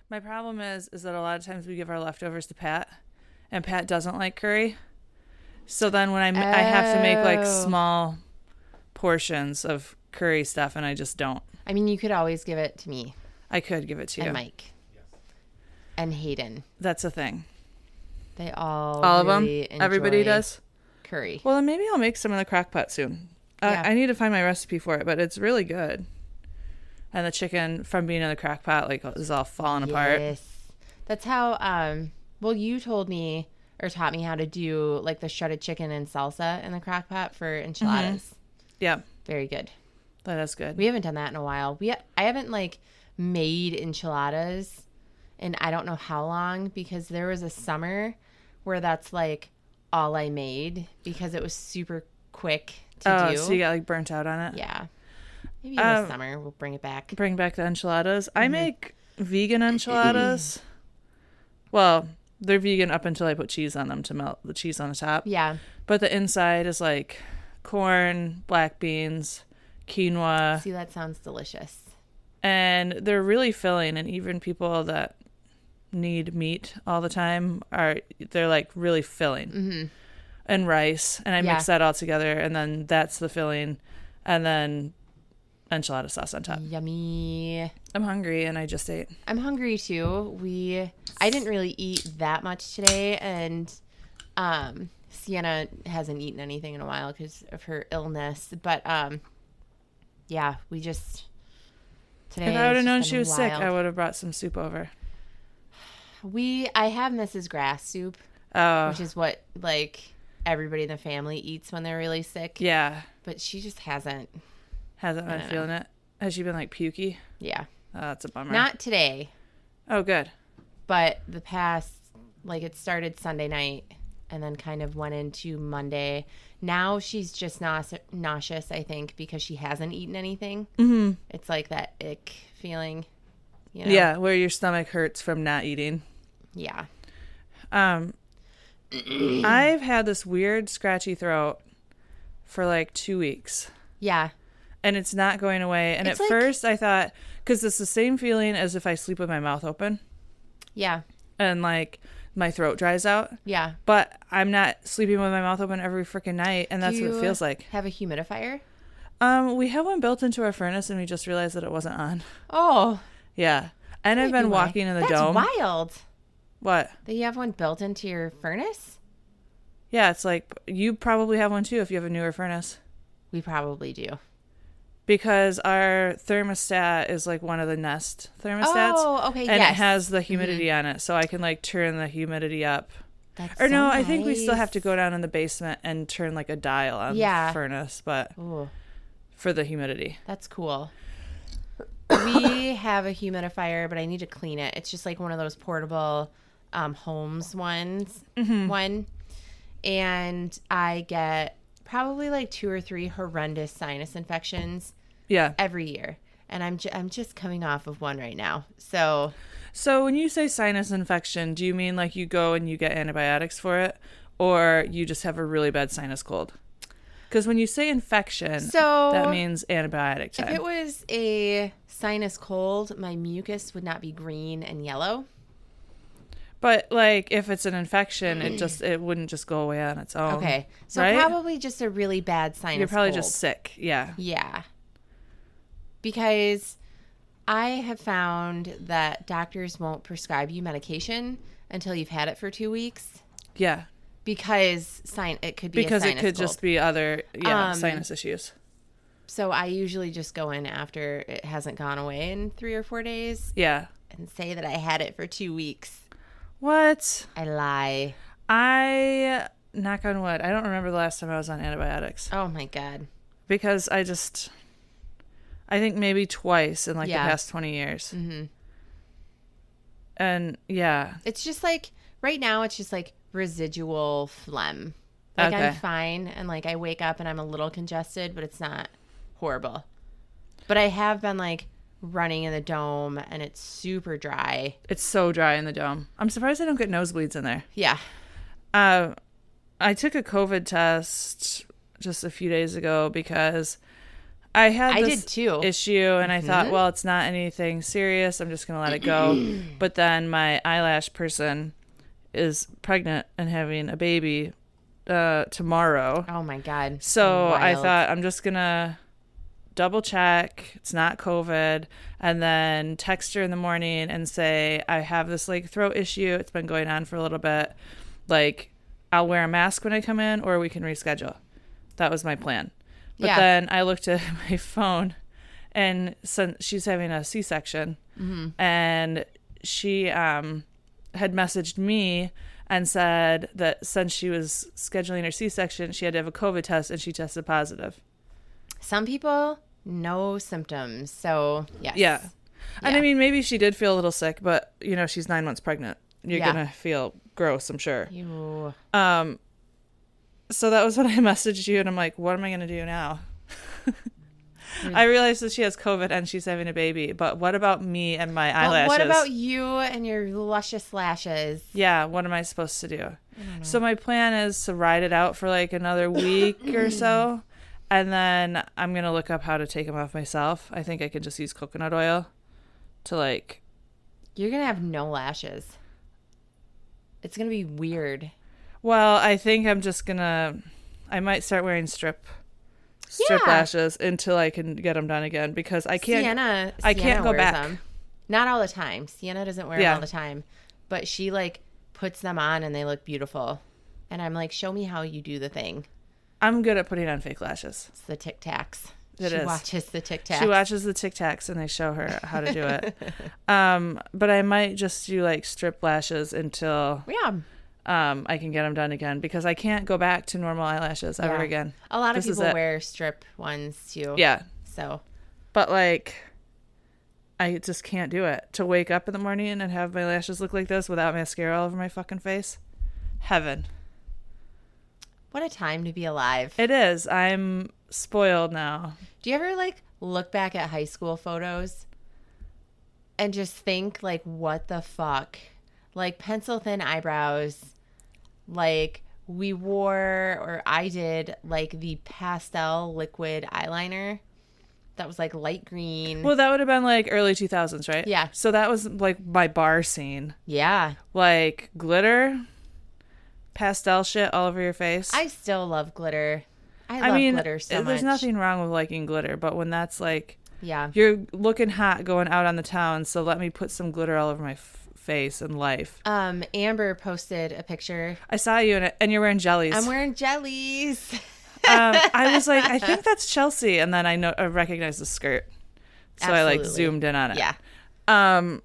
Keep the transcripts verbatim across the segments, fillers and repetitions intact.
My problem is, is that a lot of times we give our leftovers to Pat, and Pat doesn't like curry. So then when I, oh. I have to make like small portions of curry stuff, and I just don't. I mean, you could always give it to me. I could give it to you. And Mike. Yes. And Hayden. That's a thing. They all All really of them? Everybody does? Curry. Well, then maybe I'll make some in the crock pot soon. Yeah. Uh, I need to find my recipe for it, but it's really good. And the chicken from being in the crock pot like is all falling yes. apart. Yes. That's how, um, well, you told me or taught me how to do like the shredded chicken and salsa in the crock pot for enchiladas. Mm-hmm. Yeah. Very good. That is good. We haven't done that in a while. We I haven't like made enchiladas in I don't know how long because there was a summer where that's like all I made because it was super quick to oh, do. So you got like burnt out on it? Yeah. Maybe in um, the summer we'll bring it back. Bring back the enchiladas. Mm-hmm. I make vegan enchiladas. Well, they're vegan up until I put cheese on them to melt the cheese on the top. Yeah. But the inside is like corn, black beans, quinoa. See, that sounds delicious. And they're really filling, and even people that need meat all the time are they're like really filling. Mm-hmm. And rice, and I yeah. mix that all together, and then that's the filling, and then enchilada sauce on top. Yummy. I'm hungry, and I just ate. I'm hungry too. We I didn't really eat that much today, and um, Sienna hasn't eaten anything in a while because of her illness. But um, yeah, we just today. If I would have known she was wild. sick, I would have brought some soup over. We I have Missus Grass soup, oh. which is what like everybody in the family eats when they're really sick. Yeah, but she just hasn't hasn't been feeling know. it. Has she been like pukey? Yeah, oh, that's a bummer. Not today. Oh, good. But the past, like it started Sunday night and then kind of went into Monday. Now she's just nause- nauseous, I think, because she hasn't eaten anything. Mm-hmm. It's like that ick feeling. You know? Yeah, where your stomach hurts from not eating. Yeah. Um, I've had this weird scratchy throat for like two weeks. Yeah. And it's not going away. And it's at like, first I thought, because it's the same feeling as if I sleep with my mouth open. Yeah. And like my throat dries out. Yeah. But I'm not sleeping with my mouth open every freaking night. And that's what it feels like. Have a humidifier? Um, we have one built into our furnace and we just realized that it wasn't on. Oh. Yeah. And I've been walking in the That's dome. That's wild. What? That you have one built into your furnace? Yeah, it's like, you probably have one too if you have a newer furnace. We probably do. Because our thermostat is like one of the Nest thermostats. Oh, okay, and yes. it has the humidity mm-hmm. on it, so I can like turn the humidity up. That's or so no, nice. I think we still have to go down in the basement and turn like a dial on yeah. the furnace, but Ooh. for the humidity. That's cool. We have a humidifier, but I need to clean it. It's just like one of those portable um, Holmes ones. Mm-hmm. One. And I get probably like two or three horrendous sinus infections yeah. every year. And I'm, ju- I'm just coming off of one right now. So... So when you say sinus infection, do you mean like you go and you get antibiotics for it, or you just have a really bad sinus cold? Because when you say infection, so that means antibiotic time. If it was a sinus cold, my mucus would not be green and yellow. But like if it's an infection, it just it wouldn't just go away on its own. Okay, so right? probably just a really bad sinus. You're probably cold. just sick. Yeah. Yeah. Because I have found that doctors won't prescribe you medication until you've had it for two weeks. Yeah. Because sin- it could be because a it sinus could cold. just be other yeah um, sinus issues. So I usually just go in after it hasn't gone away in three or four days. Yeah. And say that I had it for two weeks. What? I lie. I knock on wood. I don't remember the last time I was on antibiotics. Oh my God. Because I just. I think maybe twice in like yeah. the past twenty years. Mm-hmm. And yeah. It's just like, right now it's just like residual phlegm. Like okay. I'm fine and like I wake up and I'm a little congested, but it's not horrible. But I have been like running in the dome and it's super dry. It's so dry in the dome. I'm surprised I don't get nosebleeds in there. Yeah. Uh, I took a COVID test just a few days ago because I had I this did too. issue, and I Mm-hmm. thought, well, it's not anything serious. I'm just gonna let it go. But then my eyelash person is pregnant and having a baby uh, tomorrow. Oh my God. So I Wild. thought I'm just gonna double check it's not COVID, and then text her in the morning and say I have this like throat issue. It's been going on for a little bit. Like, I'll wear a mask when I come in, or we can reschedule. That was my plan. But Yeah. then I looked at my phone, and since she's having a C-section, Mm-hmm. and she um had messaged me and said that since she was scheduling her C-section, she had to have a COVID test, and she tested positive. Some people, no symptoms. So, yes. Yeah. And Yeah. I mean, maybe she did feel a little sick, but, you know, she's nine months pregnant. You're Yeah. going to feel gross, I'm sure. You. Um, so that was when I messaged you, and I'm like, what am I going to do now? I realized that she has COVID and she's having a baby, but what about me and my But eyelashes? what about you and your luscious lashes? Yeah, what am I supposed to do? So my plan is to ride it out for like another week or so, and then I'm going to look up how to take them off myself. I think I can just use coconut oil to like... You're going to have no lashes. It's going to be weird. Well, I think I'm just going to... I might start wearing strip strip Yeah. lashes until I can get them done again, because I can't... Sienna, I Sienna can't go wears back. them. Not all the time. Sienna doesn't wear Yeah. them all the time. But she, like, puts them on and they look beautiful. And I'm like, show me how you do the thing. I'm good at putting on fake lashes. It's the Tic Tacs. It she is. watches the Tic Tacs. She watches the Tic Tacs and they show her how to do it. um, but I might just do like strip lashes until Yeah. um, I can get them done again, because I can't go back to normal eyelashes ever Yeah. again. A lot of This is people it. wear strip ones too. Yeah. So, But like, I just can't do it. To wake up in the morning and have my lashes look like this without mascara all over my fucking face. Heaven. what a time to be alive. It is. I'm spoiled now. Do you ever like look back at high school photos and just think like, what the fuck? Like pencil thin eyebrows, like we wore, or I did, like the pastel liquid eyeliner that was like light green. Well, that would have been like early two thousands, right? Yeah. So that was like my bar scene. Yeah. Like glitter, pastel shit all over your face. I still love glitter. I I love mean, glitter so there's much. nothing wrong with liking glitter, but when that's like, Yeah. you're looking hot going out on the town, so let me put some glitter all over my f- face and life. Um, Amber posted a picture. I saw you in it, and you're wearing jellies. I'm wearing jellies. um, I was like, I think that's Chelsea, and then I know I recognized the skirt, so I like Absolutely. zoomed in on it. Yeah. Um,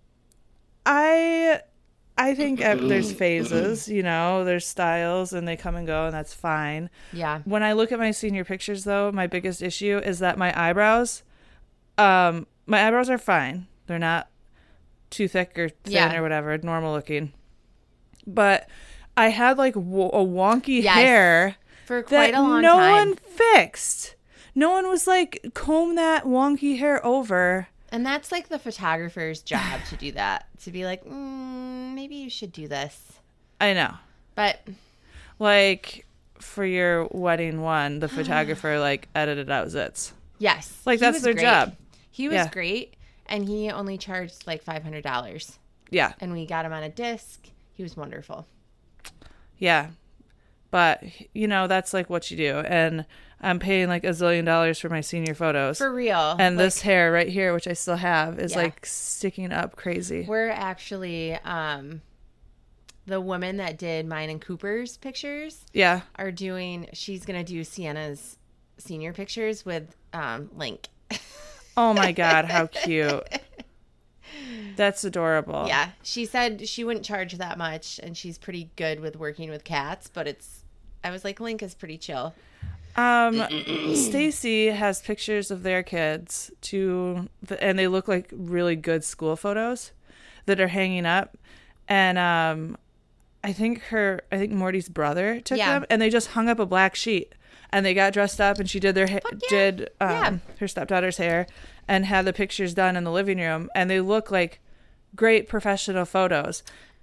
I I think uh, there's phases, you know, there's styles, and they come and go, and that's fine. Yeah. When I look at my senior pictures, though, my biggest issue is that my eyebrows, um, my eyebrows are fine. They're not too thick or thin Yeah. or whatever, normal looking. But I had like w- a wonky Yes. hair For that quite a long no time. one fixed. No one was like, comb that wonky hair over. And that's like the photographer's job to do that. To be like, mm, maybe you should do this. I know. But Like for your wedding one, the photographer like edited out zits. yes. Like, he that's was their great. job. He was Yeah. great. And he only charged like five hundred dollars. Yeah. And we got him on a disc. He was wonderful. Yeah. But, you know, that's like what you do. And I'm paying like a zillion dollars for my senior photos. For real. and Like, this hair right here, which I still have, is Yeah. like sticking up crazy. we're actually, um, the woman that did mine and Cooper's pictures Yeah. are doing, she's going to do Sienna's senior pictures with um, Link. Oh my God, how cute. That's adorable. Yeah, she said she wouldn't charge that much, and she's pretty good with working with cats. But it's, I was like, Link is pretty chill. Um, Stacy has pictures of their kids to, and they look like really good school photos that are hanging up. And um, I think her, I think Morty's brother took Yeah. them, and they just hung up a black sheet, and they got dressed up, and she did their ha- Fuck yeah. did um, Yeah. her stepdaughter's hair, and had the pictures done in the living room, and they look like great professional photos.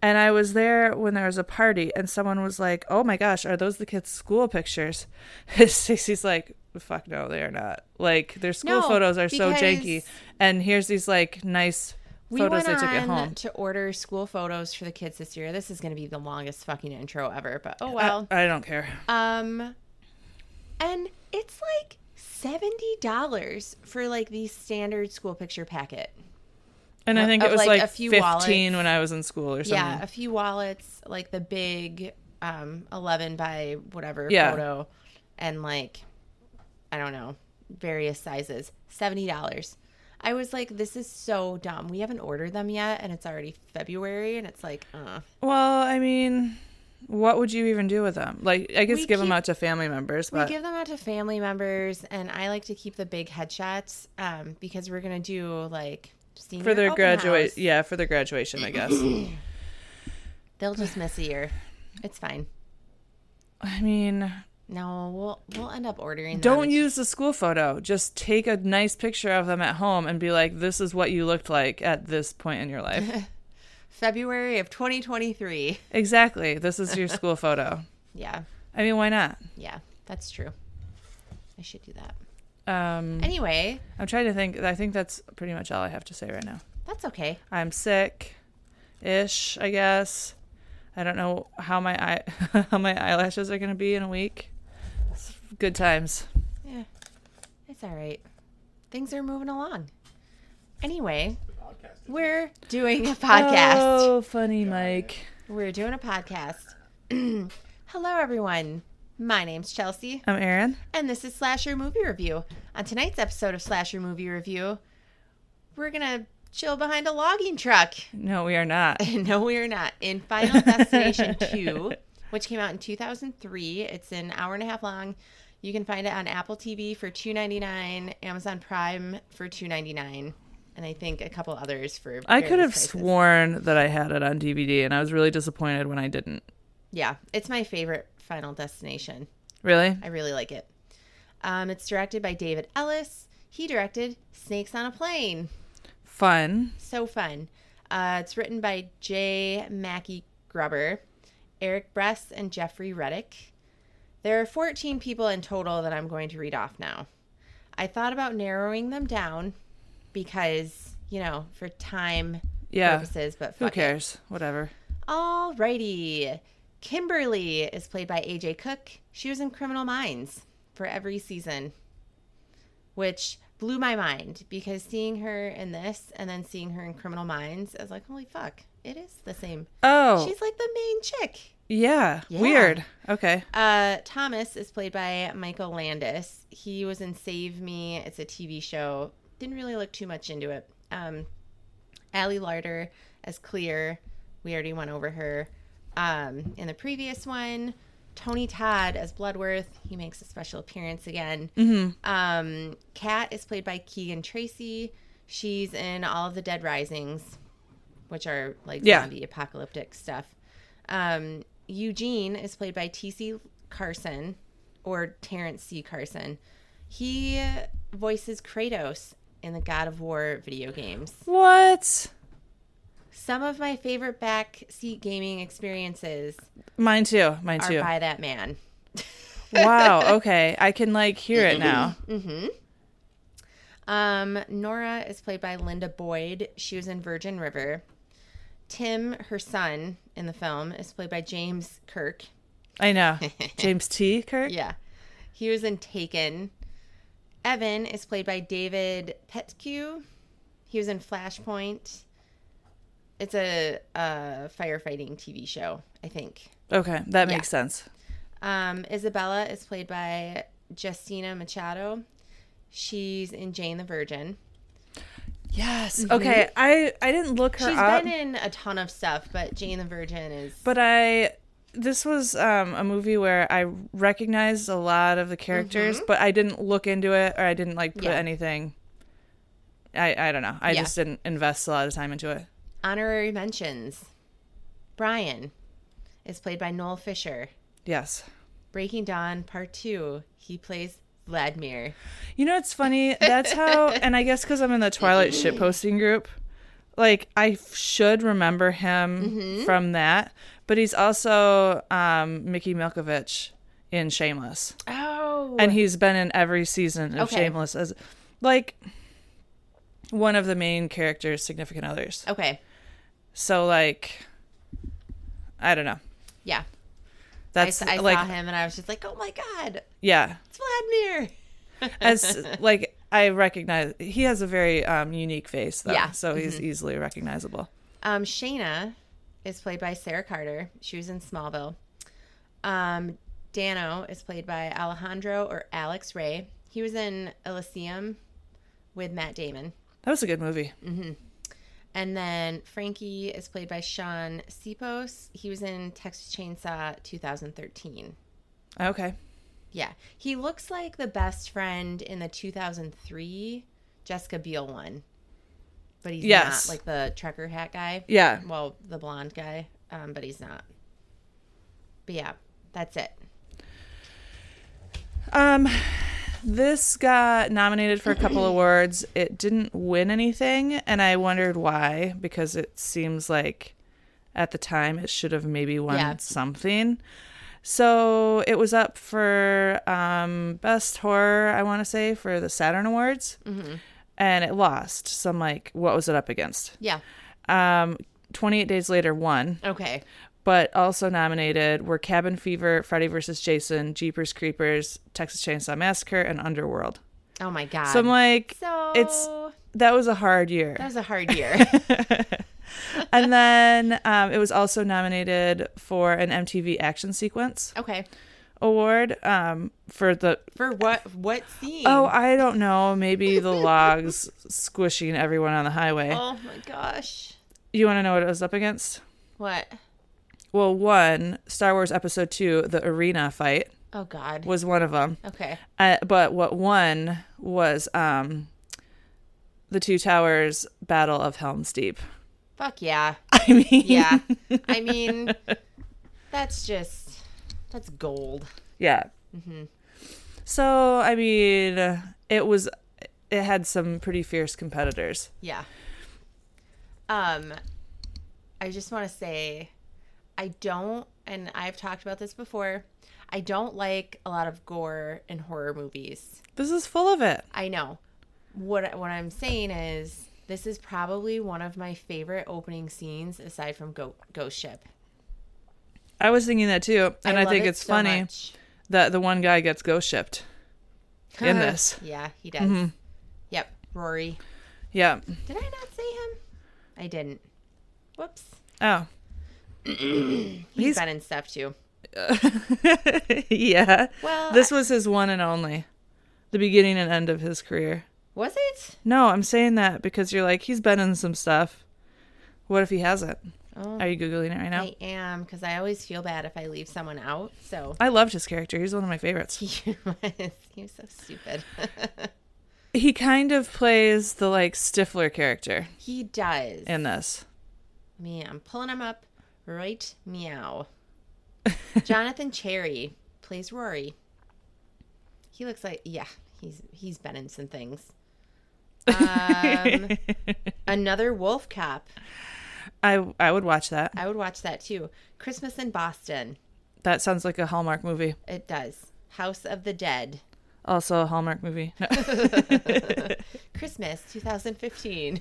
And I was there when there was a party, and someone was like, "Oh my gosh, are those the kids' school pictures?" Stacey's like, "Fuck no, they are not. Like their school No, photos are so because janky, and here's these like nice we photos went they took at on home." to order school photos for the kids this year. This is going to be the longest fucking intro ever, but oh well. I, I don't care. Um, and it's like seventy dollars for like the standard school picture packet. And I think of, it was like, like a few fifteen wallets. when I was in school or something. Yeah, a few wallets, like the big um, eleven by whatever Yeah. photo, and like, I don't know, various sizes. seventy dollars. I was like, this is so dumb. We haven't ordered them yet, and it's already February, and it's like, uh. Well, I mean, what would you even do with them? Like, I guess We give them keep- out to family members, We but give them out to family members, and I like to keep the big headshots um, because we're going to do like senior for their open graduate, house. yeah, for their graduation, I guess. They'll just miss a year. It's fine. I mean, No, we'll we'll end up ordering them. don't It's use the school photo. Just take a nice picture of them at home and be like, "This is what you looked like at this point in your life." February of twenty twenty-three. Exactly. This is your school photo. Yeah, I mean, why not? yeah, that's true. I should do that. Um, Anyway, I'm trying to think. I think that's pretty much all I have to say right now. that's okay. I'm sick, ish. I guess. I don't know how my eye, how my eyelashes are gonna be in a week. It's good times. Yeah, it's all right. Things are moving along. Anyway, we're doing a podcast. Oh, funny, Mike. We're doing a podcast. Hello, everyone. My name's Chelsea, I'm Erin. and this is Slasher Movie Review. On tonight's episode of Slasher Movie Review, we're going to chill behind a logging truck. No, we are not. No, we are not. In Final Destination two, which came out in two thousand three. It's an hour and a half long. You can find it on Apple T V for two ninety-nine, Amazon Prime for two ninety-nine, and I think a couple others for I could have various prices. sworn that I had it on D V D, and I was really disappointed when I didn't. Yeah, it's my favorite Final Destination. Really? I really like it. Um, it's directed by David Ellis. He directed Snakes on a Plane. Fun. So fun. Uh, it's written by J. Mackie Gruber, Eric Bress, and Jeffrey Reddick. There are fourteen people in total that I'm going to read off now. I thought about narrowing them down because, you know, for time Yeah. purposes, but Who fuck it. cares? Whatever. Alrighty. Kimberly is played by A J Cook. She was in Criminal Minds for every season, which blew my mind because seeing her in this and then seeing her in Criminal Minds, I was like, holy fuck, it is the same. Oh, She's like the main chick. yeah. Yeah. Weird. Okay. Uh, Thomas is played by Michael Landis. He was in Save Me. It's a T V show. Didn't really look too much into it. Um, Allie Larder as Clear. We already went over her. Um, in the previous one, Tony Todd as Bloodworth. He makes a special appearance again. Mm-hmm. Um, Kat is played by Keegan Tracy. She's in all of the Dead Risings, which are like Yeah. zombie apocalyptic stuff. Um, Eugene is played by T C Carson or Terrence C. Carson. He voices Kratos in the God of War video games. What? Some of my favorite backseat gaming experiences Mine too. Mine are too. by that man. Wow. Okay. I can like hear it now. Mm-hmm. Um, Nora is played by Linda Boyd. She was in Virgin River. Tim, her son in the film, is played by James Kirk. I know. James T. Kirk? Yeah. He was in Taken. Evan is played by David Petcue. He was in Flashpoint. It's a, a firefighting T V show, I think. Okay. That Yeah. makes sense. Um, Isabella is played by Justina Machado. She's in Jane the Virgin. Yes. Okay. I, I didn't look her She's up. been in a ton of stuff, but Jane the Virgin is... But I, this was um, a movie where I recognized a lot of the characters, Mhm. but I didn't look into it or I didn't like put Yeah. anything. I, I don't know. I Yeah. just didn't invest a lot of time into it. Honorary mentions. Brian is played by Noel Fisher. Yes. Breaking Dawn Part two. He plays Vladimir. You know, it's funny. That's how, and I guess because I'm in the Twilight shitposting group, like I should remember him Mm-hmm. from that, but he's also um, Mickey Milkovich in Shameless, Oh. and he's been in every season of Okay. Shameless as like one of the main characters' significant others. Okay. So like, I don't know. Yeah. That's I, I like saw him and I was just like, oh my God, yeah. it's Vladimir. As like I recognize he has a very um, unique face though, Yeah. so he's easily recognizable. Um, Shayna is played by Sarah Carter. She was in Smallville. Um, Dano is played by Alejandro or Alex Ray. He was in Elysium with Matt Damon. That was a good movie. And then Frankie is played by Sean Sipos. He was in Texas Chainsaw two thousand thirteen. Okay. Yeah. He looks like the best friend in the two thousand three Jessica Biel one. But he's Yes. not like the trucker hat guy. Yeah. Well, the blonde guy. Um, but he's not. But yeah, that's it. Um, this got nominated for a couple awards. It didn't win anything, and I wondered why, because it seems like at the time it should have maybe won Yeah. something. So it was up for um, Best Horror, I want to say, for the Saturn Awards, Mm-hmm. and it lost. So I'm like, what was it up against? Yeah. Um, twenty-eight Days Later won, Okay. but also nominated were Cabin Fever, Freddy versus Jason, Jeepers Creepers, Texas Chainsaw Massacre, and Underworld. Oh my God. So I'm like, So it's that was a hard year. that was a hard year. And then um, it was also nominated for an M T V Action Sequence Okay. Award um, for the. For what? What scene? Oh, I don't know. Maybe the logs squishing everyone on the highway. Oh my gosh. You want to know what it was up against? What? Well, one, Star Wars Episode two, the arena fight, Oh God. was one of them. Okay. Uh, but what won was um, the Two Towers Battle of Helm's Deep. Fuck yeah. I mean, Yeah. I mean, that's just that's gold. yeah. Mm-hmm. So, I mean, it was, it had some pretty fierce competitors. Yeah. Um, I just want to say, I don't, and I've talked about this before. I don't like a lot of gore in horror movies. This is full of it. I know. What what I'm saying is, this is probably one of my favorite opening scenes aside from Go- Ghost Ship. I was thinking that too, and I, love think it it's so funny much. that the one guy gets ghost shipped in this. Yeah, he does. Mm-hmm. Yep, Rory. Yeah. Did I not say him? I didn't. Whoops. Oh. He's He's- been in stuff too. Yeah. Well, This was his one and only. The beginning and end of his career. was it? No, I'm saying that because you're like, he's been in some stuff. What if he hasn't? Oh, Are you Googling it right now? I am, because I always feel bad if I leave someone out. So I loved his character. He's one of my favorites. he was, he was so stupid. He kind of plays the like Stifler character He does. in this. Me, I'm pulling him up right meow. Jonathan Cherry plays Rory. He looks like, yeah, he's he's been in some things. Um, another Wolf Cop. I I would watch that. I would watch that too. Christmas in Boston. That sounds like a Hallmark movie. It does. House of the Dead. Also a Hallmark movie. No. Christmas twenty fifteen.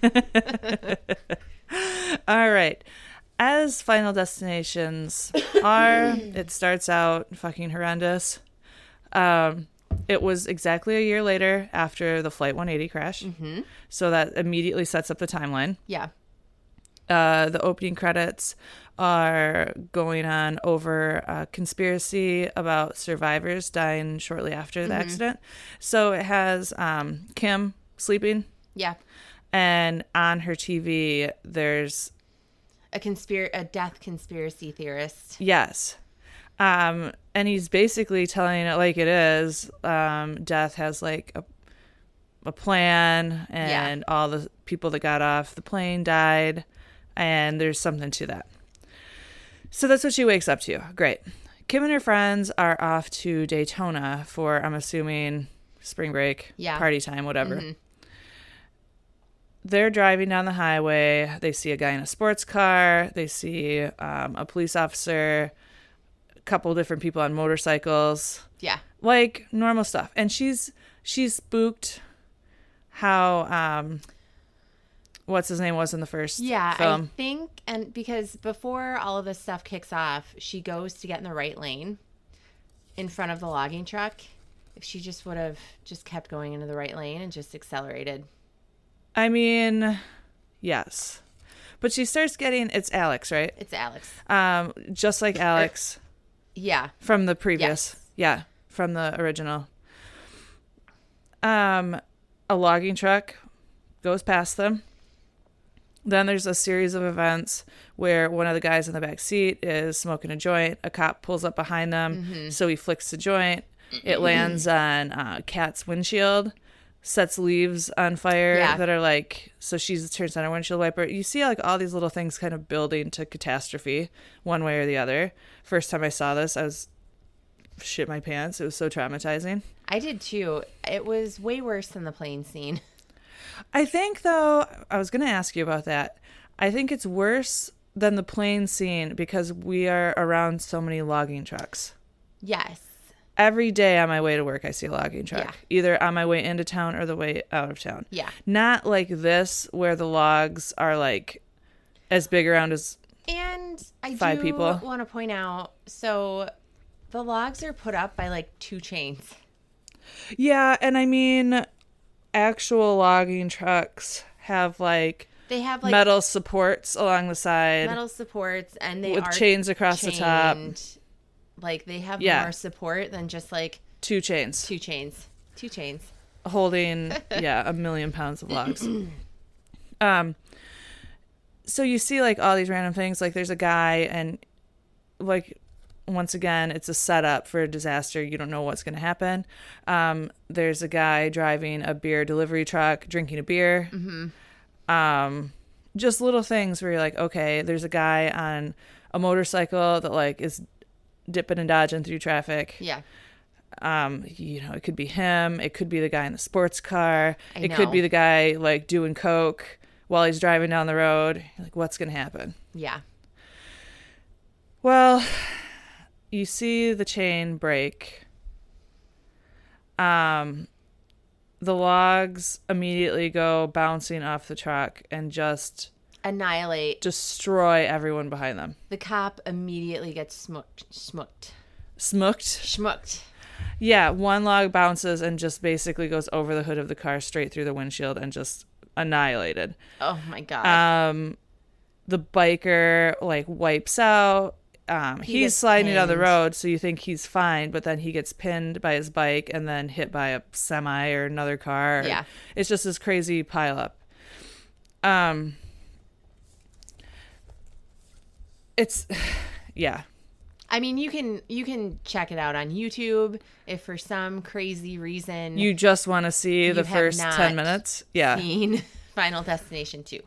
All right. As Final Destinations are, it starts out fucking horrendous. Um, it was exactly a year later after the Flight one eighty crash. Mm-hmm. So that immediately sets up the timeline. Yeah. Uh, the opening credits are going on over a conspiracy about survivors dying shortly after the Mhm. accident. So it has um, Kim sleeping, Yeah. and on her T V, there's, A conspir a death conspiracy theorist. yes. Um, and he's basically telling it like it is. Um, Death has like a, a plan, and all the people that got off the plane died, and there's something to that. So that's what she wakes up to. Great. Kim and her friends are off to Daytona for, I'm assuming, spring break, Yeah. party time, whatever. Mhm. they're driving down the highway. They see a guy in a sports car. They see um, a police officer, a couple different people on motorcycles. Yeah. Like normal stuff. And she's she's spooked how um what's his name was in the first yeah, film. I think, and because before all of this stuff kicks off, she goes to get in the right lane in front of the logging truck. If she just would have just kept going into the right lane and just accelerated. I mean, yes. But she starts getting, it's Alex, right? It's Alex. Um, just like Alex. Yeah. From the previous. Yes. Yeah, from the original. Um, a logging truck goes past them. Then there's a series of events where one of the guys in the back seat is smoking a joint. A cop pulls up behind them, mm-hmm. so he flicks the joint. It lands on uh, Kat's windshield, sets leaves on fire yeah. that are like, so she turns on her windshield wiper. You see like all these little things kind of building to catastrophe one way or the other. First time I saw this, I was shit my pants. It was so traumatizing. I did too. It was way worse than the plane scene. I think, though, I was going to ask you about that. I think it's worse than the plane scene because we are around so many logging trucks. Yes. Every day on my way to work, I see a logging truck, yeah. either on my way into town or the way out of town. Yeah. Not like this where the logs are like as big around as and I five do people. want to point out, so the logs are put up by like two chains. Yeah, and I mean, actual logging trucks have like they have like metal supports along the side, metal supports, and they with are chains across chained. the top. Like they have yeah. more support than just like two chains, two chains, two chains holding yeah a million pounds of logs. um, so you see like all these random things. Like there's a guy, and like. Once again, it's a setup for a disaster. You don't know what's going to happen. Um, there's a guy driving a beer delivery truck, drinking a beer. Mm-hmm. Um, just little things where you're like, okay, there's a guy on a motorcycle that like is dipping and dodging through traffic. Yeah. Um, you know, it could be him. It could be the guy in the sports car. I it know. could be the guy like doing coke while he's driving down the road. You're like, what's going to happen? Yeah. Well, you see the chain break. Um, the logs immediately go bouncing off the truck and just annihilate, destroy everyone behind them. The cop immediately gets smooked, smooked, smooked, schmucked. Yeah, one log bounces and just basically goes over the hood of the car, straight through the windshield, and just annihilated. Oh my god. Um, the biker like wipes out. Um, he he's sliding pinned. down the road, so you think he's fine, but then he gets pinned by his bike and then hit by a semi or another car. Yeah. It's just this crazy pileup. Um, it's, yeah. I mean, you can you can check it out on YouTube if for some crazy reason you just want to see the first ten minutes. Yeah. Seen Final Destination two.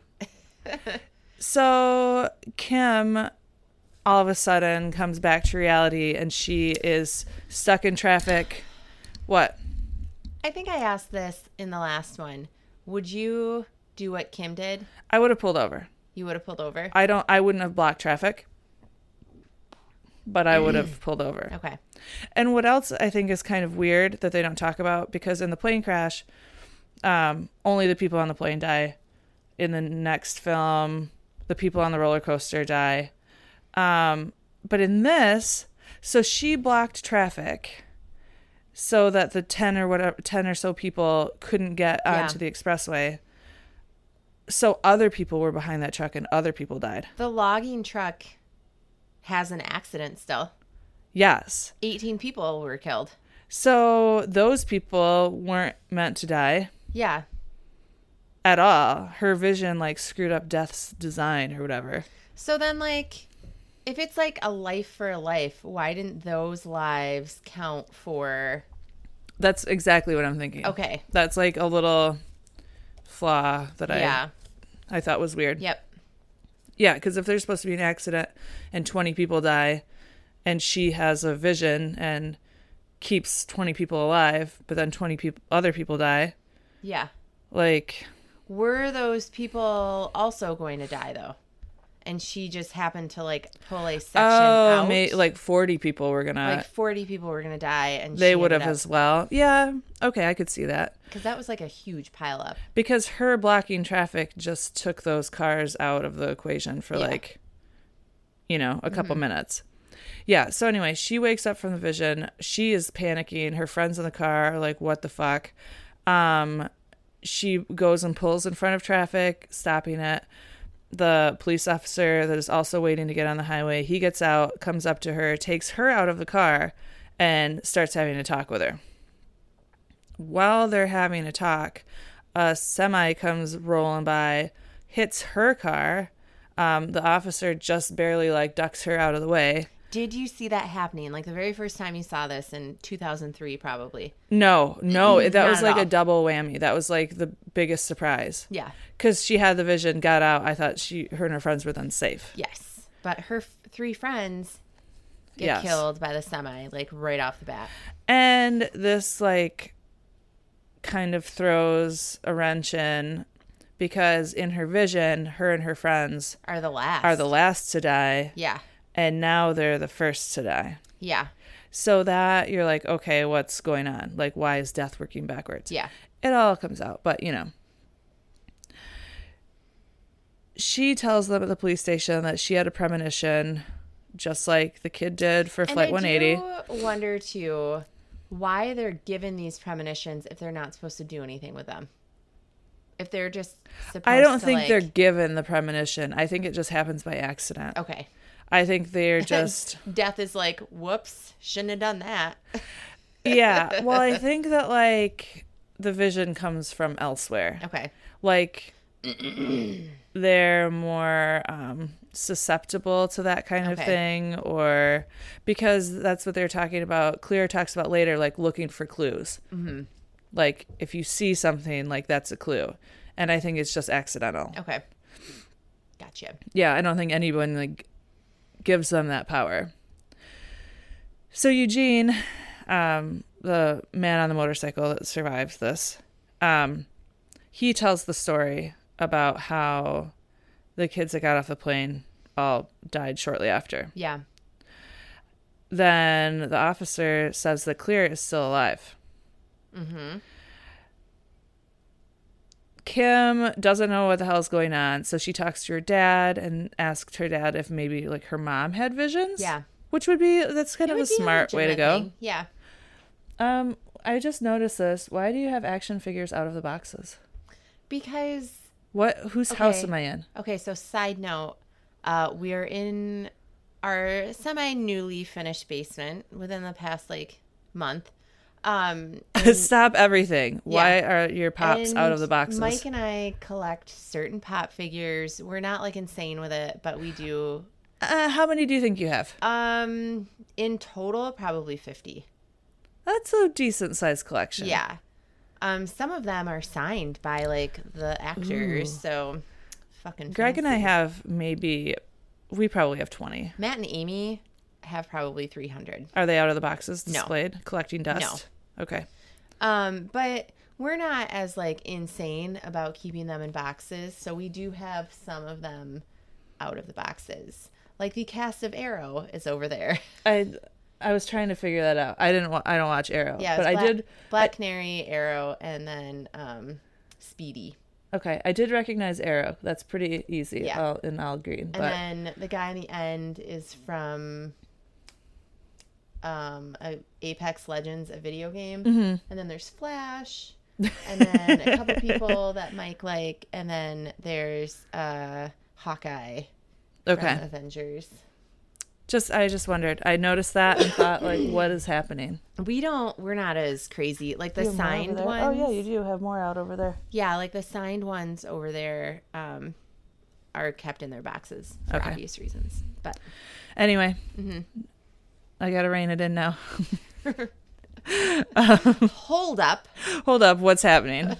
So Kim all of a sudden comes back to reality and she is stuck in traffic. What? I think I asked this in the last one. Would you do what Kim did? I would have pulled over. You would have pulled over? I don't I wouldn't have blocked traffic, but I would have pulled over. Okay. And what else I think is kind of weird that they don't talk about, because in the plane crash, um, only the people on the plane die. In the next film, the people on the roller coaster die. Um, but in this, so she blocked traffic so that the ten or whatever, ten or so people couldn't get onto yeah. the expressway. So other people were behind that truck and other people died. The logging truck has an accident still. Yes. eighteen people were killed. So those people weren't meant to die. Yeah. At all. Her vision like screwed up Death's design or whatever. So then like, if it's like a life for a life, why didn't those lives count for... That's exactly what I'm thinking. Okay. That's like a little flaw that I yeah. I thought was weird. Yep. Yeah, because if there's supposed to be an accident and twenty people die and she has a vision and keeps twenty people alive, but then twenty people, other people die. Yeah. Like, Were those people also going to die, though? And she just happened to, like, pull a section oh, out? May, like forty people were going to... Like forty people were going to die. And they she would have up, as well. Yeah. Okay, I could see that. Because that was, like, a huge pileup. Because her blocking traffic just took those cars out of the equation for, yeah. like, you know, a couple mm-hmm. minutes. Yeah, so anyway, she wakes up from the vision. She is panicking. Her friends in the car are like, what the fuck? Um, she goes and pulls in front of traffic, stopping it. The police officer that is also waiting to get on the highway, he gets out, comes up to her, takes her out of the car, and starts having a talk with her. While they're having a talk, a semi comes rolling by, hits her car. Um, the officer just barely, like, ducks her out of the way. Did you see that happening? Like, the very first time you saw this in two thousand three, probably. No, no. That was like all. a double whammy. That was like the biggest surprise. Yeah. Because she had the vision, got out. I thought she, her and her friends were then safe. Yes. But her f- three friends get yes. killed by the semi, like, right off the bat. And this, like, kind of throws a wrench in because in her vision, her and her friends are the last. Are the last to die. Yeah. And now they're the first to die. Yeah. So that you're like, okay, what's going on? Like, why is death working backwards? Yeah. It all comes out. But, you know. She tells them at the police station that she had a premonition, just like the kid did for Flight one eighty. I do wonder, too, why they're given these premonitions if they're not supposed to do anything with them. If they're just supposed to, I don't think like... they're given the premonition. I think it just happens by accident. Okay. I think they're just... Death is like, whoops, shouldn't have done that. Yeah. Well, I think that, like, the vision comes from elsewhere. Okay. Like, they're more um, susceptible to that kind of okay. thing, or... Because that's what they're talking about. Clear talks about later, like, looking for clues. Mm-hmm. Like, if you see something, like, that's a clue. And I think it's just accidental. Okay. Gotcha. Yeah, I don't think anyone, like... gives them that power. So Eugene, um, the man on the motorcycle that survived this, um, he tells the story about how the kids that got off the plane all died shortly after. Yeah. Then the officer says that Clear is still alive. Mm-hmm. Kim doesn't know what the hell is going on, so she talks to her dad and asks her dad if maybe, like, her mom had visions. Yeah. Which would be, that's kind it of a smart a way to go. Thing. Yeah. Um, I just noticed this. Why do you have action figures out of the boxes? Because... What? Whose okay. house am I in? Okay, so side note, uh, we are in our semi-newly finished basement within the past, like, month. Um, and, Stop everything. Yeah. Why are your pops out of the boxes? Mike and I collect certain pop figures. We're not, like, insane with it, but we do. Uh, how many do you think you have? Um, in total, probably fifty. That's a decent sized collection. Yeah. Um, some of them are signed by, like, the actors, Ooh. so fucking Greg fancy. and I have maybe, we probably have twenty. Matt and Amy have probably three hundred. Are they out of the boxes displayed? No. Collecting dust? No. Okay. Um, but we're not as, like, insane about keeping them in boxes, so we do have some of them out of the boxes. Like, the cast of Arrow is over there. I I was trying to figure that out. I didn't wa- I don't watch Arrow. Yeah, but Black, I did Black I, Canary, Arrow, and then um, Speedy. Okay, I did recognize Arrow. That's pretty easy. Yeah. I'll, and I'll agree. And but... then the guy in the end is from um, a Apex Legends, a video game. Mm-hmm. And then there's Flash. And then a couple people that Mike like. And then there's uh, Hawkeye okay. from Avengers. Just I just wondered. I noticed that and thought, like, what is happening? We don't. We're not as crazy. Like the signed ones. Oh yeah, you do have more out over there. Yeah, like the signed ones over there um, are kept in their boxes for okay. obvious reasons. But anyway, mm-hmm. I gotta rein it in now. um, hold up. Hold up. What's happening?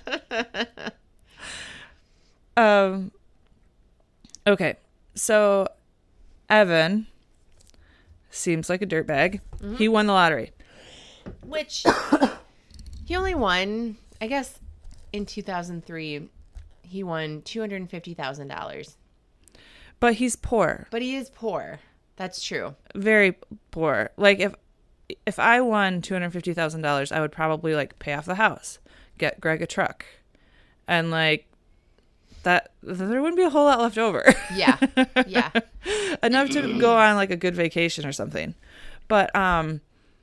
um. Okay, so Evan seems like a dirtbag. Mm-hmm. He won the lottery. Which he only won, I guess, in two thousand three. he won two hundred fifty thousand dollars. But he's poor. But he is poor. That's true. Very poor. Like, if if I won two hundred fifty thousand dollars, I would probably, like, pay off the house, get Greg a truck, and, like, that there wouldn't be a whole lot left over. Yeah. Yeah. Enough to go on, like, a good vacation or something. But um,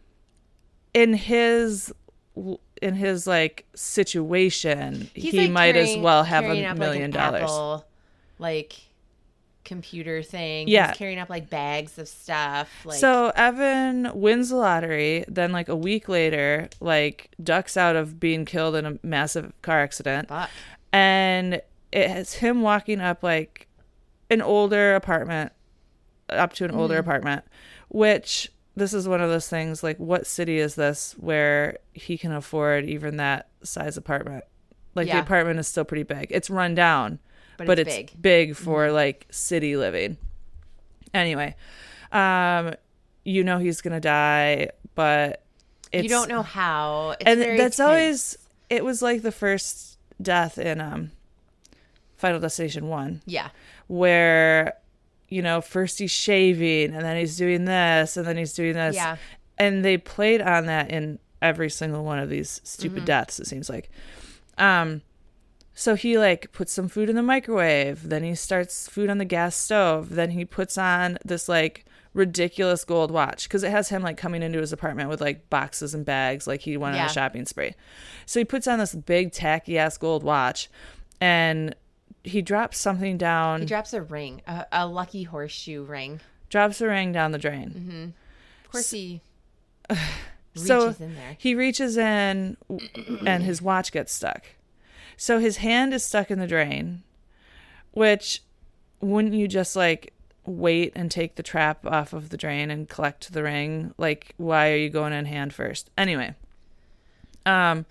in his in his like situation, He's, he like, might carrying, as well have carrying a up, million like, an dollars. Apple, like computer thing. Yeah. He's carrying up like bags of stuff. Like, So Evan wins the lottery. Then, like a week later, like ducks out of being killed in a massive car accident, fuck. and it has him walking up like an older apartment, up to an older Mm-hmm. apartment, which. This is one of those things, like, what city is this where he can afford even that size apartment? Like, Yeah. the apartment is still pretty big. It's run down, But but, it's it's, big. big, for, like, city living. Anyway, um, you know he's going to die, but it's... You don't know how. It's and very that's tense. always... It was, like, the first death in um, Final Destination one. Yeah. Where... You know, first he's shaving, and then he's doing this, and then he's doing this. Yeah. And they played on that in every single one of these stupid Mm-hmm. deaths, it seems like. Um, so he, like, puts some food in the microwave. Then he starts food on the gas stove. Then he puts on this, like, ridiculous gold watch. Because it has him, like, coming into his apartment with, like, boxes and bags. Like, he went on Yeah. a shopping spree. So he puts on this big, tacky-ass gold watch. And... he drops something down. He drops a ring, a, a lucky horseshoe ring. Drops a ring down the drain. Mm-hmm. Of course, he reaches So in there. he reaches in, and his watch gets stuck. So his hand is stuck in the drain, which wouldn't you just like wait and take the trap off of the drain and collect the ring? Like, why are you going in hand first? Anyway, um,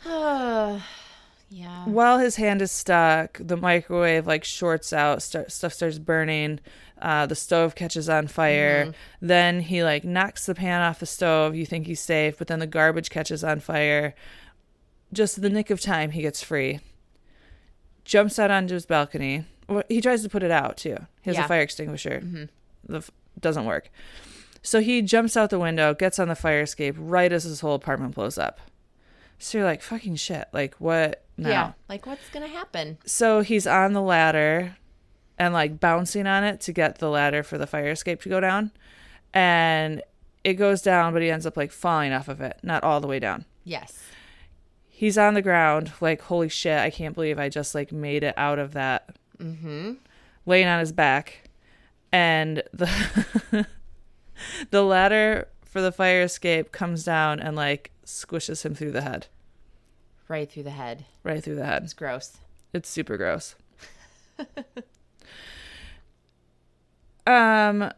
yeah. while his hand is stuck, the microwave like shorts out, start, stuff starts burning. Uh, the stove catches on fire. Mm-hmm. Then he like knocks the pan off the stove. You think he's safe, but then the garbage catches on fire. Just the nick of time, he gets free. Jumps out onto his balcony. Well, he tries to put it out too. He has Yeah. a fire extinguisher. Mm-hmm. The f- doesn't work. So he jumps out the window, gets on the fire escape right as his whole apartment blows up. So you're like, fucking shit. Like, what now? Yeah. Like, what's going to happen? So he's on the ladder and like bouncing on it to get the ladder for the fire escape to go down. And it goes down, but he ends up like falling off of it. Not all the way down. Yes. He's on the ground like, holy shit, I can't believe I just like made it out of that. Mm-hmm. Laying on his back. And the the ladder for the fire escape comes down and like squishes him through the head. Right through the head. Right through the head. It's gross. It's super gross. um,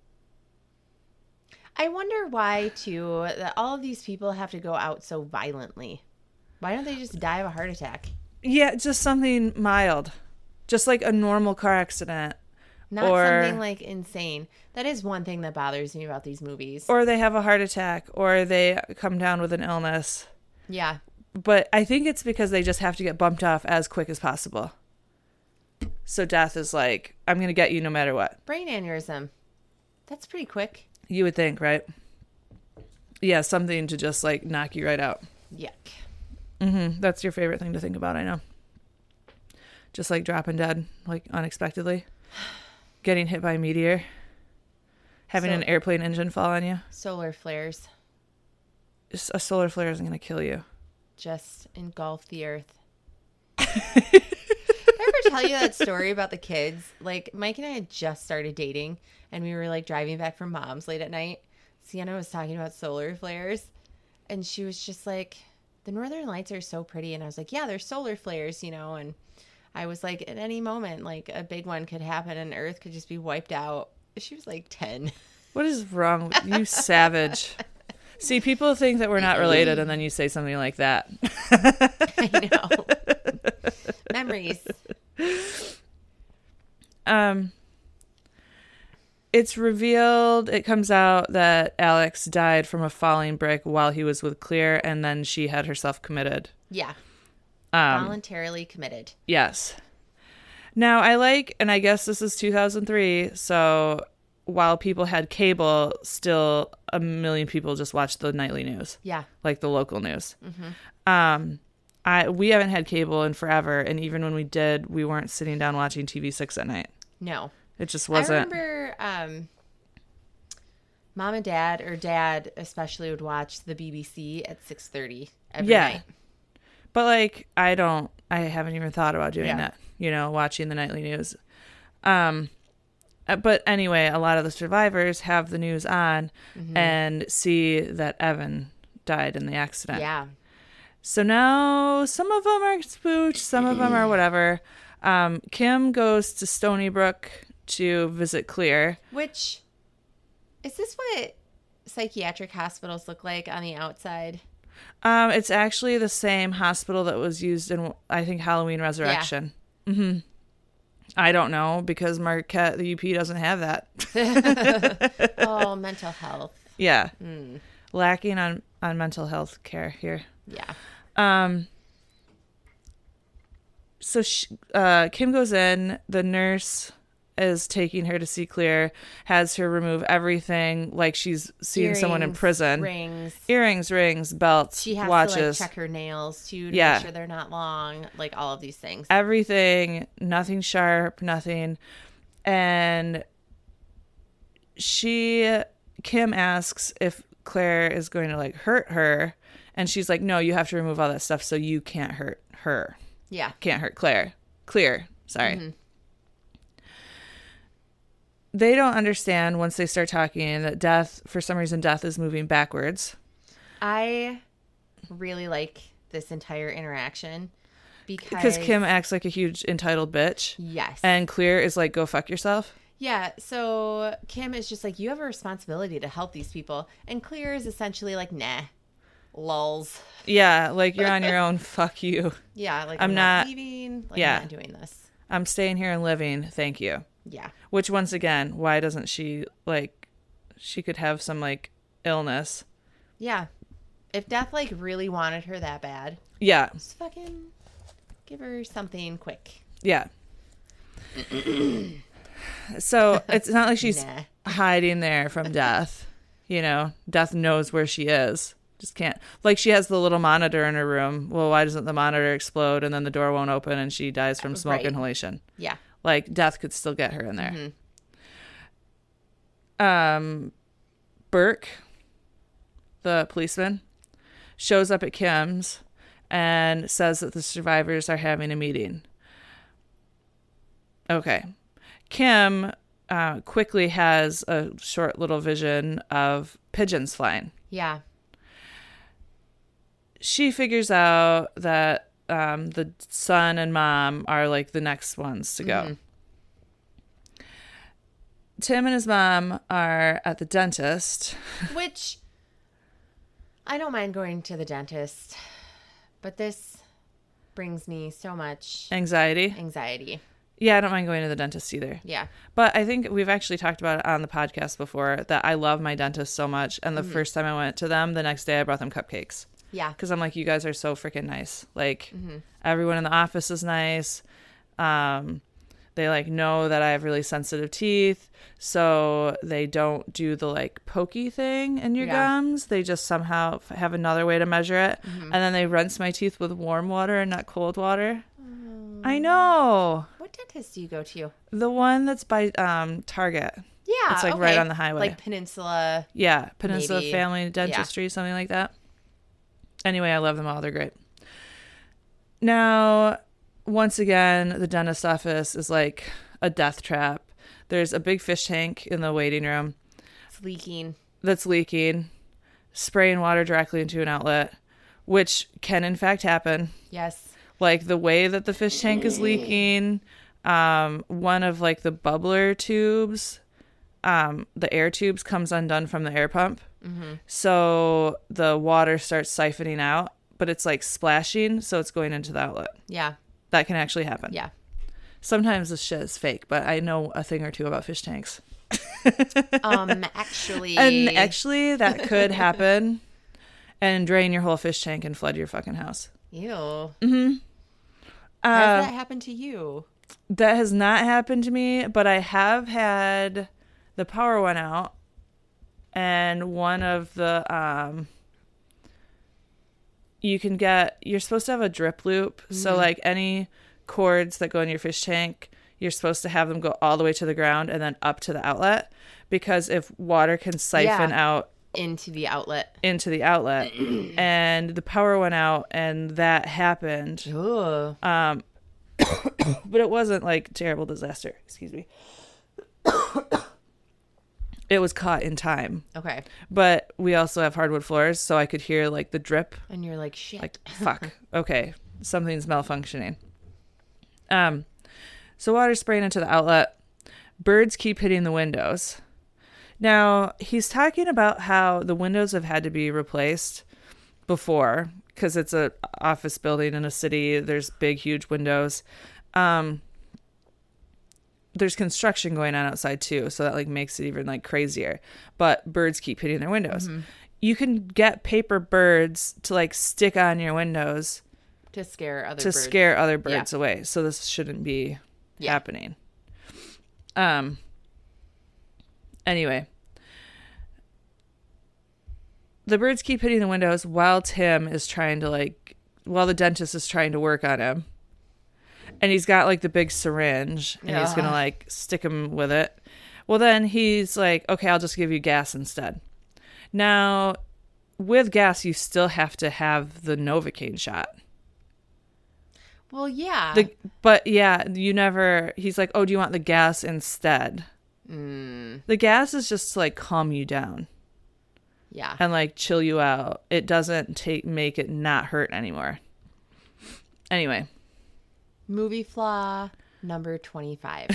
I wonder why, too, that all of these people have to go out so violently. Why don't they just die of a heart attack? yeah, just something mild. Just like a normal car accident. Not Or- something like insane. That is one thing that bothers me about these movies. Or they have a heart attack, or they come down with an illness. Yeah. But I think it's because they just have to get bumped off as quick as possible. So death is like, I'm going to get you no matter what. Brain aneurysm. That's pretty quick. You would think, right? Yeah, something to just like knock you right out. Yuck. Mm-hmm. That's your favorite thing to think about, I know. Just like dropping dead, like unexpectedly. Getting hit by a meteor. Having So- an airplane engine fall on you. Solar flares Just a solar flare isn't going to kill you. just engulf the earth. Did I ever tell you that story about the kids? Like, Mike and I had just started dating, and we were, like, driving back from mom's late at night. Sienna was talking about solar flares, and she was just like, the northern lights are so pretty. And I was like, yeah, they're solar flares, you know, and I was like, at any moment, like, a big one could happen and Earth could just be wiped out. She was, like, ten. What is wrong with you, savage? See, people think that we're not related, and then you say something like that. I know. Memories. Um, it's revealed, it comes out that Alex died from a falling brick while he was with Clear, and then she had herself committed. Yeah. Um, Voluntarily committed. yes. Now, I like, and I guess this is two thousand three, so while people had cable, still a million people just watched the nightly news. Yeah. Like the local news. Mm-hmm. Um, I we haven't had cable in forever, and even when we did, we weren't sitting down watching T V six at night. No. It just wasn't. I remember um, Mom and Dad, or Dad especially, would watch the B B C at six thirty every yeah. night. But, like, I don't, I haven't even thought about doing Yeah. that, you know, watching the nightly news. Um, uh, but anyway, a lot of the survivors have the news on mm-hmm. and see that Evan died in the accident. Yeah. So now some of them are spooked, some of them are whatever. Um, Kim goes to Stony Brook to visit Clear. Which, is this what psychiatric hospitals look like on the outside? Um, it's actually the same hospital that was used in, I think, Halloween Resurrection. Yeah. Mm-hmm. I don't know, because Marquette, the U P, doesn't have that. Oh, mental health. Yeah. Mm. Lacking on, on mental health care here. Yeah. Um. So she, uh, Kim goes in. The nurse is taking her to see Clear, has her remove everything like she's seeing Earrings, someone in prison. Rings. Earrings, rings, belts, she has watches. to, like, check her nails, too, to yeah. make sure they're not long. Like, all of these things. Everything. Nothing sharp, nothing. And she, Kim asks if Claire is going to, like, hurt her. And she's like, no, you have to remove all that stuff so you can't hurt her. Yeah. Can't hurt Claire. Clear. Sorry. Mm-hmm. They don't understand once they start talking that death, for some reason, death is moving backwards. I really like this entire interaction because... Because Kim acts like a huge entitled bitch. Yes. And Clear is like, go fuck yourself. Yeah, so Kim is just like, you have a responsibility to help these people. And Clear is essentially like, nah, lulz. Yeah, like, you're on your own, fuck you. Yeah, like, I'm, I'm not, not leaving, like, yeah. I'm not doing this. I'm staying here and living, thank you. Yeah. Which, once again, why doesn't she, like, she could have some, like, illness. Yeah. If Death, like, really wanted her that bad. Yeah. Just fucking give her something quick. Yeah. So, it's not like she's nah. hiding there from Death. You know, Death knows where she is. Just can't. Like, she has the little monitor in her room. Well, why doesn't the monitor explode and then the door won't open and she dies from smoke right. inhalation? Yeah. Like, Death could still get her in there. Mm-hmm. Um, Burke, the policeman, shows up at Kim's and says that the survivors are having a meeting. Okay. Kim uh, quickly has a short little vision of pigeons flying. Yeah. She figures out that um, the son and mom are like the next ones to go. Mm-hmm. Tim and his mom are at the dentist. Which, I don't mind going to the dentist, but this brings me so much anxiety. Anxiety. Yeah, I don't mind going to the dentist either. Yeah. But I think we've actually talked about it on the podcast before that I love my dentist so much. And the mm-hmm. first time I went to them, the next day I brought them cupcakes. Yeah. Because I'm like, you guys are so freaking nice. Like, mm-hmm. everyone in the office is nice. Um, they, like, know that I have really sensitive teeth. So they don't do the, like, pokey thing in your yeah. gums. They just somehow have another way to measure it. Mm-hmm. And then they rinse my teeth with warm water and not cold water. Um, I know. What dentist do you go to? The one that's by um, Target. Yeah. It's, like, okay. right on the highway. Like Peninsula. Yeah. Peninsula maybe. Family Dentistry, yeah. something like that. Anyway, I love them all. They're great. Now, once again, the dentist office is like a death trap. There's a big fish tank in the waiting room. It's leaking. That's leaking. Spraying water directly into an outlet, which can in fact happen. Yes. Like the way that the fish tank is leaking, um, one of like the bubbler tubes, um, the air tubes comes undone from the air pump. Mm-hmm. So the water starts siphoning out, but it's like splashing, so it's going into the outlet. Yeah. That can actually happen. Yeah. Sometimes this shit is fake, but I know a thing or two about fish tanks. um, actually. And actually, that could happen and drain your whole fish tank and flood your fucking house. Ew. Mm-hmm. How Uh, does that happen to you? That has not happened to me, but I have had the power went out and one of the, um, you can get, you're supposed to have a drip loop. Mm-hmm. So like any cords that go in your fish tank, you're supposed to have them go all the way to the ground and then up to the outlet, because if water can siphon yeah. out into the outlet, into the outlet and the power went out and that happened. Ooh. Um, but it wasn't like terrible disaster. Excuse me. It was caught in time. Okay. But we also have hardwood floors, so I could hear like the drip. And you're like, shit. Like, fuck. Okay. Something's malfunctioning. Um, so water's spraying into the outlet. Birds keep hitting the windows. Now, he's talking about how the windows have had to be replaced before, because it's a office building in a city. There's big, huge windows. Um, there's construction going on outside too, so that like makes it even like crazier. But birds keep hitting their windows. Mm-hmm. You can get paper birds to like stick on your windows to scare other to birds. scare other birds yeah. away. So this shouldn't be yeah. happening. Um. Anyway. The birds keep hitting the windows while Tim is trying to like, while the dentist is trying to work on him. And he's got like the big syringe and yeah. he's going to like stick him with it. Well, then he's like, okay, I'll just give you gas instead. Now, with gas, you still have to have the Novocaine shot. Well, yeah. The, but yeah, you never, he's like, oh, do you want the gas instead? Mm. The gas is just to like calm you down. Yeah. And like chill you out. It doesn't take make it not hurt anymore. Anyway. Movie flaw number twenty-five.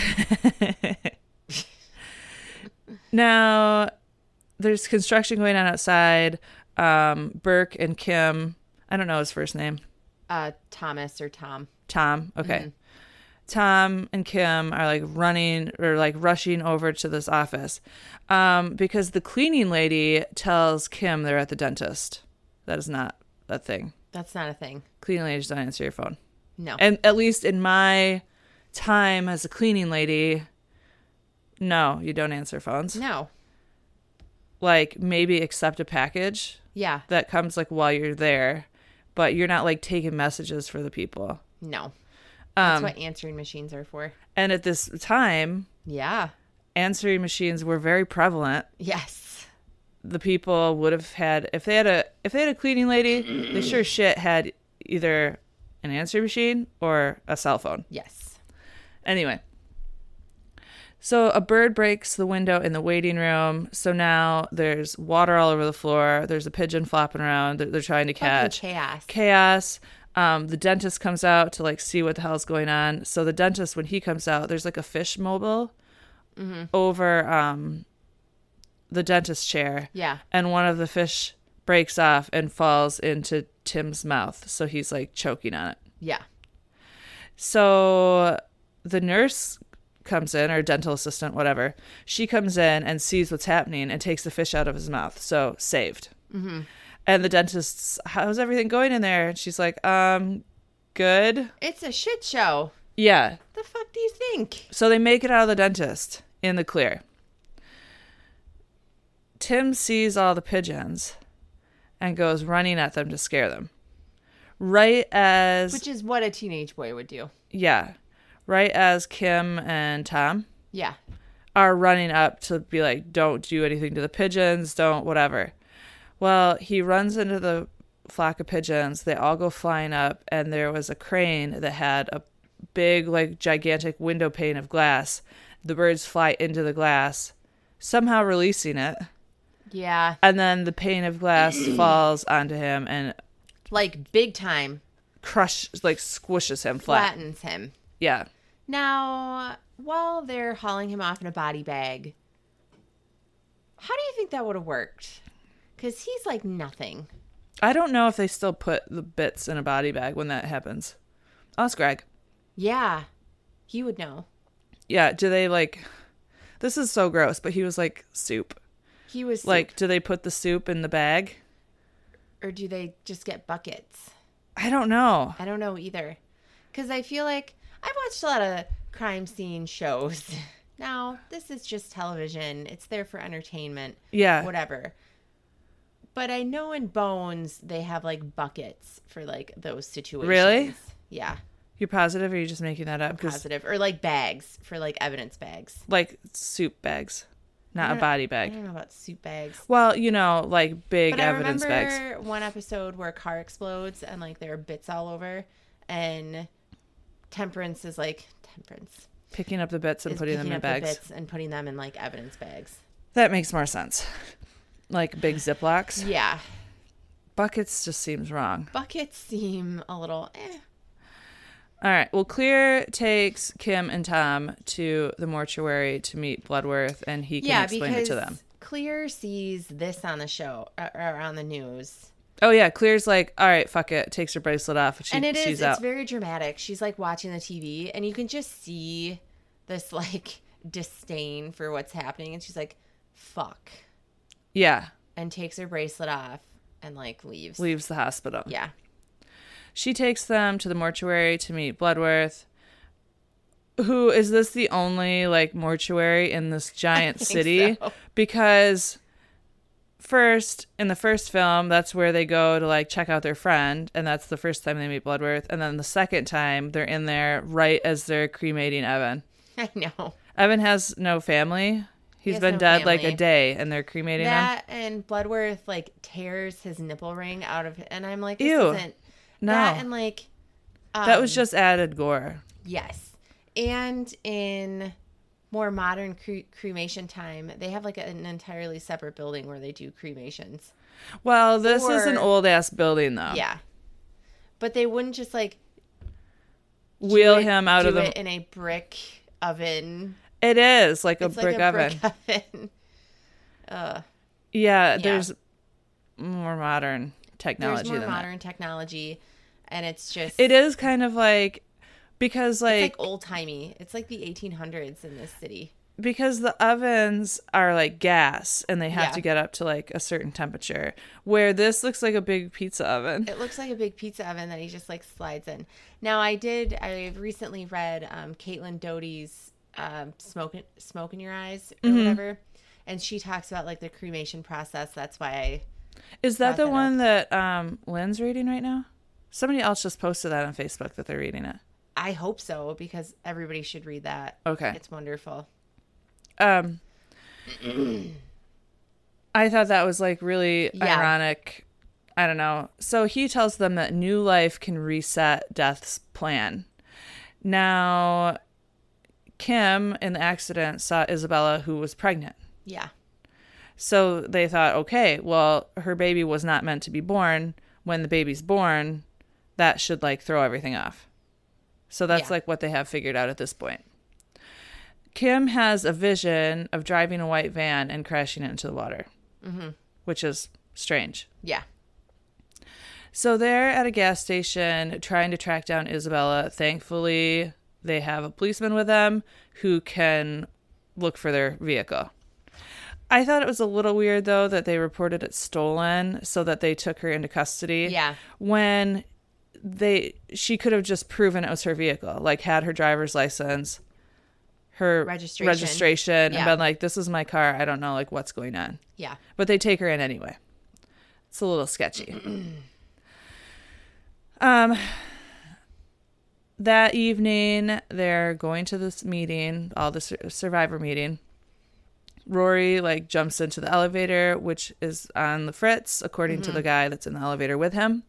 Now, there's construction going on outside. Um, Burke and Kim, I don't know his first name. Uh, Thomas or Tom. Tom, okay. Mm-hmm. Tom and Kim are like running or like rushing over to this office um, because the cleaning lady tells Kim they're at the dentist. That is not a thing. That's not a thing. Cleaning ladies don't answer your phone. No. And at least in my time as a cleaning lady, no, you don't answer phones. No. Like maybe accept a package. Yeah. That comes like while you're there, but you're not like taking messages for the people. No. That's Um, what answering machines are for. And at this time, yeah, answering machines were very prevalent. Yes. The people would have had, if they had a if they had a cleaning lady, they sure shit had either an answering machine or a cell phone. Yes. Anyway. So a bird breaks the window in the waiting room. So now there's water all over the floor. There's a pigeon flopping around. They're, they're trying to catch. Fucking chaos. Chaos. Um, the dentist comes out to like see what the hell's going on. So the dentist, when he comes out, there's like a fish mobile mm-hmm. over um, the dentist chair. Yeah. And one of the fish breaks off and falls into Tim's mouth. So he's like choking on it. Yeah. So the nurse comes in, or dental assistant, whatever. She comes in and sees what's happening and takes the fish out of his mouth. So saved. Mm-hmm. And the dentist's, how's everything going in there? And she's like, um, good. It's a shit show. Yeah. The fuck do you think? So they make it out of the dentist in the clear. Tim sees all the pigeons and goes running at them to scare them. Right as... Which is what a teenage boy would do. Yeah. Right as Kim and Tom... Yeah. Are running up to be like, don't do anything to the pigeons, don't whatever. Well, he runs into the flock of pigeons. They all go flying up, and there was a crane that had a big, like, gigantic window pane of glass. The birds fly into the glass, somehow releasing it. Yeah. And then the pane of glass falls onto him and... Like, big time. Crush, like, squishes him flat. Flattens him. Yeah. Now, while they're hauling him off in a body bag, how do you think that would have worked? Because he's like nothing. I don't know if they still put the bits in a body bag when that happens. Ask Greg. Yeah. He would know. Yeah. Do they like... This is so gross, but he was like soup. He was soup. Like, do they put the soup in the bag? Or do they just get buckets? I don't know. I don't know either. Because I feel like... I've watched a lot of crime scene shows. Now, this is just television. It's there for entertainment. Yeah. Whatever. But I know in Bones, they have, like, buckets for, like, those situations. Really? Yeah. You're positive, or are you just making that up? I'm positive. Or, like, bags for, like, evidence bags. Like soup bags, not a body bag. I don't know about soup bags. Well, you know, like big but evidence I bags. remember one episode where a car explodes and, like, there are bits all over. And Temperance is, like, Temperance. Picking up the bits and putting them in up bags. The bits and putting them in, like, evidence bags. That makes more sense. Like big Ziplocs. Yeah. Buckets just seems wrong. Buckets seem a little eh. All right. Well, Clear takes Kim and Tom to the mortuary to meet Bloodworth, and he can yeah, explain it to them. Clear sees this on the show or on the news. Oh yeah, Clear's like, all right, fuck it. Takes her bracelet off. She, and it is. she's It's out. very dramatic. She's like watching the T V, and you can just see this like disdain for what's happening, and she's like, "Fuck." Yeah. And takes her bracelet off and like leaves. Leaves the hospital. Yeah. She takes them to the mortuary to meet Bloodworth. Who is this the only like mortuary in this giant city? So. Because first, in the first film, that's where they go to like check out their friend, and that's the first time they meet Bloodworth. And then the second time, they're in there right as they're cremating Evan. I know. Evan has no family. He's He been no dead family. like a day, and they're cremating that him. and Bloodworth like tears his nipple ring out of it, and I'm like, this Ew. isn't No. that and like um, That was just added gore. yes. And in more modern cre- cremation time, they have like an entirely separate building where they do cremations. Well, this is an Or- old ass building, though. Yeah, but they wouldn't just like Wheel do it- him out do of the. it in a brick oven. It is like a It's brick like a oven. brick oven. Uh, Yeah, Yeah. there's more modern there's technology more than modern technology, and it's just that. It is kind of like because like, it's like old timey. It's like the eighteen hundreds in this city. because the ovens are like gas and they have Yeah. to get up to like a certain temperature. Where this looks like a big pizza oven. It looks like a big pizza oven that he just like slides in. Now I did. I recently read um, Caitlin Doty's um, "Smoke Smoke in Your Eyes" or Mhm. whatever, and she talks about like the cremation process. That's why I. Is that brought the that one that um, Lynn's reading right now? Somebody else just posted that on Facebook that they're reading it. I hope so because everybody should read that. Okay. It's wonderful. Um, I thought that was like really Yeah. ironic. I don't know. So he tells them that new life can reset death's plan. Now, Kim in the accident saw Isabella, who was pregnant. Yeah. So they thought, okay, well, her baby was not meant to be born. When the baby's born, that should like throw everything off. So that's Yeah. like what they have figured out at this point. Kim has a vision of driving a white van and crashing it into the water, Mm-hmm. which is strange. Yeah. So they're at a gas station trying to track down Isabella. Thankfully, they have a policeman with them who can look for their vehicle. I thought it was a little weird, though, that they reported it stolen so that they took her into custody. Yeah. When they, she could have just proven it was her vehicle, like had her driver's license, her Registration. registration, Yeah. and been like, this is my car. I don't know, like, what's going on. Yeah. But they take her in anyway. It's a little sketchy. um, that evening, they're going to this meeting, all the sur- survivor meeting. Rory like jumps into the elevator, which is on the fritz, according Mm-hmm. to the guy that's in the elevator with him.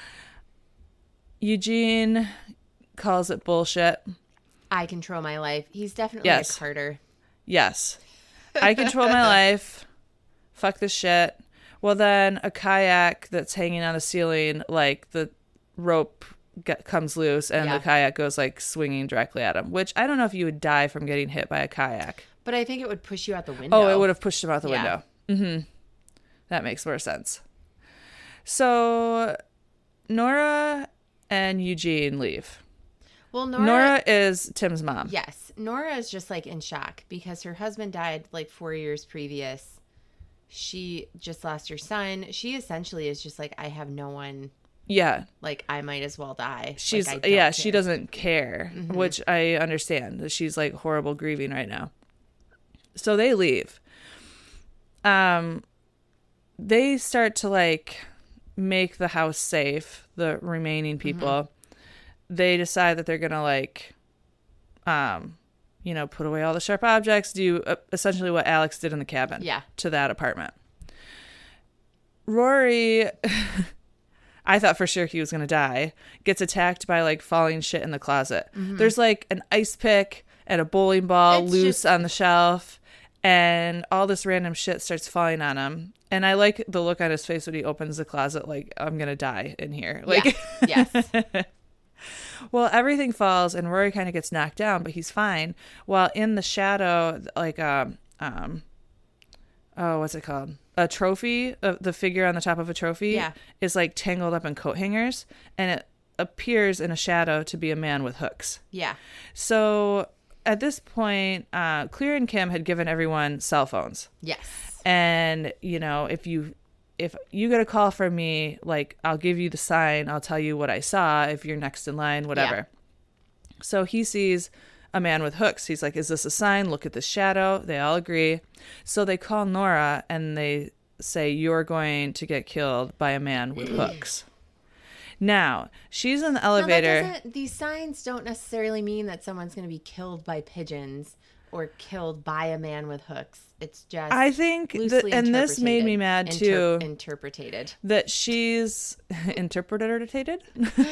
Eugene calls it bullshit. I control my life. He's definitely Yes. a Carter. Yes. I control my life. Fuck this shit. Well, then a kayak that's hanging on the ceiling, like the rope get, comes loose and Yeah. the kayak goes like swinging directly at him, which I don't know if you would die from getting hit by a kayak. But I think it would push you out the window. Oh, it would have pushed him out the Yeah. window. Mm-hmm. That makes more sense. So Nora and Eugene leave. Well, Nora, Nora is Tim's mom. yes. Nora is just like in shock because her husband died like four years previous. She just lost her son. She essentially is just like, I have no one Yeah. Like, I might as well die. She's, like, I don't yeah, care. she doesn't care, Mm-hmm. which I understand that she's like horrible grieving right now. So they leave. Um, they start to like make the house safe, the remaining people. Mm-hmm. They decide that they're going to like, um, you know, put away all the sharp objects, do uh, essentially what Alex did in the cabin yeah. to that apartment. Rory, I thought for sure he was going to die, gets attacked by like falling shit in the closet. Mm-hmm. There's like an ice pick and a bowling ball it's loose just... on the shelf, and all this random shit starts falling on him. And I like the look on his face when he opens the closet, like, I'm going to die in here. Like, yeah. Yes. Well, everything falls and Rory kind of gets knocked down, but he's fine. While in the shadow, like, um, um, oh, what's it called? A trophy, uh, the figure on the top of a trophy yeah. is like tangled up in coat hangers, and it appears in a shadow to be a man with hooks. Yeah. So at this point, uh, Clear and Kim had given everyone cell phones. Yes. And, you know, if you if you get a call from me, like, I'll give you the sign. I'll tell you what I saw if you're next in line, whatever. Yeah. So he sees a man with hooks. He's like, is this a sign? Look at the shadow. They all agree. So they call Nora and they say, you're going to get killed by a man with hooks. Now, she's in the elevator. No, that doesn't, these signs don't necessarily mean that someone's going to be killed by pigeons or killed by a man with hooks. It's just I think, the, and this made me mad Inter- too. Interpreted. That she's interpreted.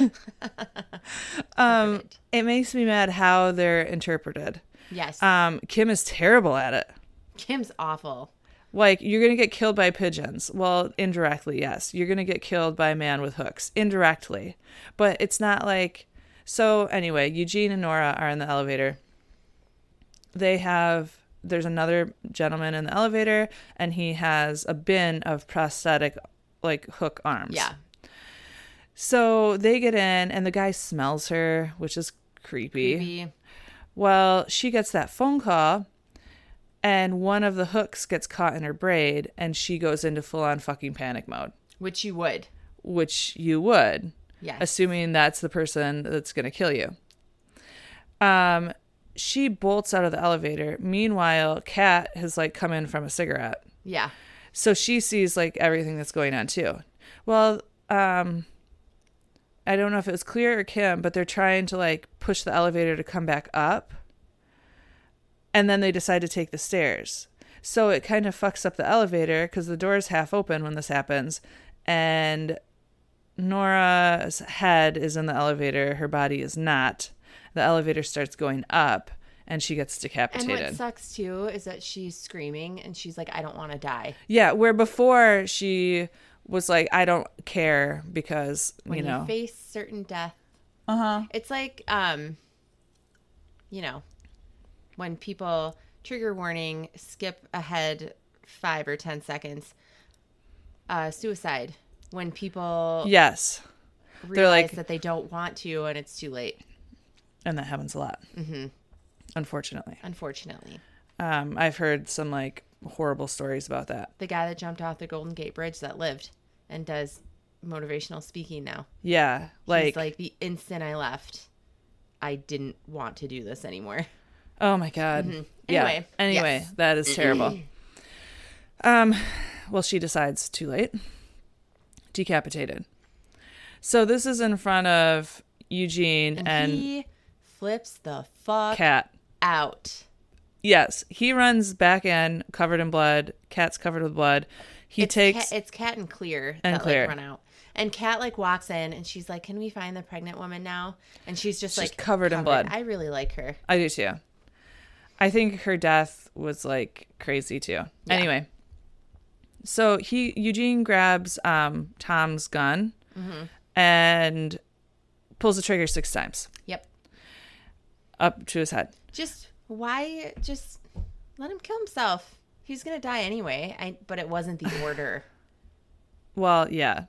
um, it makes me mad how they're interpreted. Yes. Um, Kim is terrible at it. Kim's awful. Like, you're going to get killed by pigeons. Well, indirectly, yes. You're going to get killed by a man with hooks. Indirectly. But it's not like... So, anyway, Eugene and Nora are in the elevator. They have... There's another gentleman in the elevator, and he has a bin of prosthetic, like, hook arms. Yeah. So, they get in, and the guy smells her, which is creepy. Creepy. Well, she gets that phone call... And one of the hooks gets caught in her braid, and she goes into full-on fucking panic mode. Which you would. Which you would. Yes. Assuming that's the person that's going to kill you. Um, she bolts out of the elevator. Meanwhile, Kat has, like, come in from a cigarette. Yeah. So she sees, like, everything that's going on, too. Well, um, I don't know if it was Clear or Kim, but they're trying to, like, push the elevator to come back up. And then they decide to take the stairs. So it kind of fucks up the elevator because the door is half open when this happens. And Nora's head is in the elevator. Her body is not. The elevator starts going up and she gets decapitated. And what sucks too is that she's screaming and she's like, I don't want to die. Yeah, where before she was like, I don't care because, when you know. you face certain death. Uh-huh. It's like, um, you know. When people, trigger warning, skip ahead five or ten seconds. Uh, suicide. When people yes, realize they're like, that they don't want to and it's too late. And that happens a lot. Mm-hmm. Unfortunately. Unfortunately. Um, I've heard some like horrible stories about that. The guy that jumped off the Golden Gate Bridge that lived and does motivational speaking now. Yeah. Like, He's like, the instant I left, I didn't want to do this anymore. Oh my God. Mm-hmm. Yeah. Anyway. Anyway, yes. that is terrible. um, well, she decides too late. Decapitated. So this is in front of Eugene and, and he flips the fuck Kat out. Yes, he runs back in covered in blood. Kat's covered with blood. He it's takes Kat, it's Kat and Clear and that Clear. like run out. And Kat like walks in and she's like, "Can we find the pregnant woman now?" And she's just she's like covered, covered in blood. I really like her. I do too. I think her death was like crazy too. Yeah. Anyway, so he Eugene grabs um, Tom's gun mm-hmm. and pulls the trigger six times. Yep. Up to his head. Just why? Just let him kill himself. He's gonna die anyway. I but it wasn't the order. Well, yeah.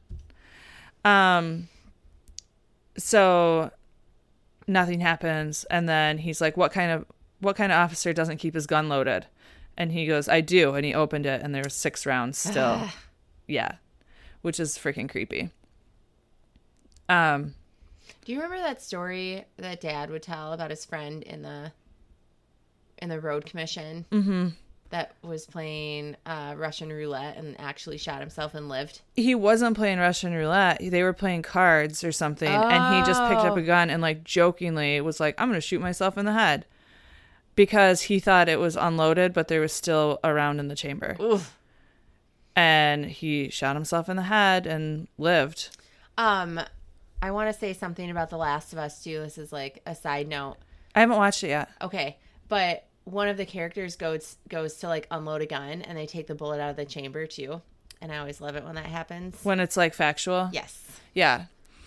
Um. So nothing happens, and then he's like, "What kind of what kind of officer doesn't keep his gun loaded?" And he goes, "I do." And he opened it, and there were six rounds still. Yeah, which is freaking creepy. Um, Do you remember that story that Dad would tell about his friend in the in the road commission mm-hmm. that was playing uh, Russian roulette and actually shot himself and lived? He wasn't playing Russian roulette. They were playing cards or something, oh. and he just picked up a gun and like jokingly was like, "I'm going to shoot myself in the head," because he thought it was unloaded, but there was still a round in the chamber. Oof. And he shot himself in the head and lived. Um. I want to say something about The Last of Us, too. This is like a side note. I haven't watched it yet. Okay. But one of the characters goes goes to like unload a gun and they take the bullet out of the chamber, too. And I always love it when that happens. When it's like factual? Yes. Yeah.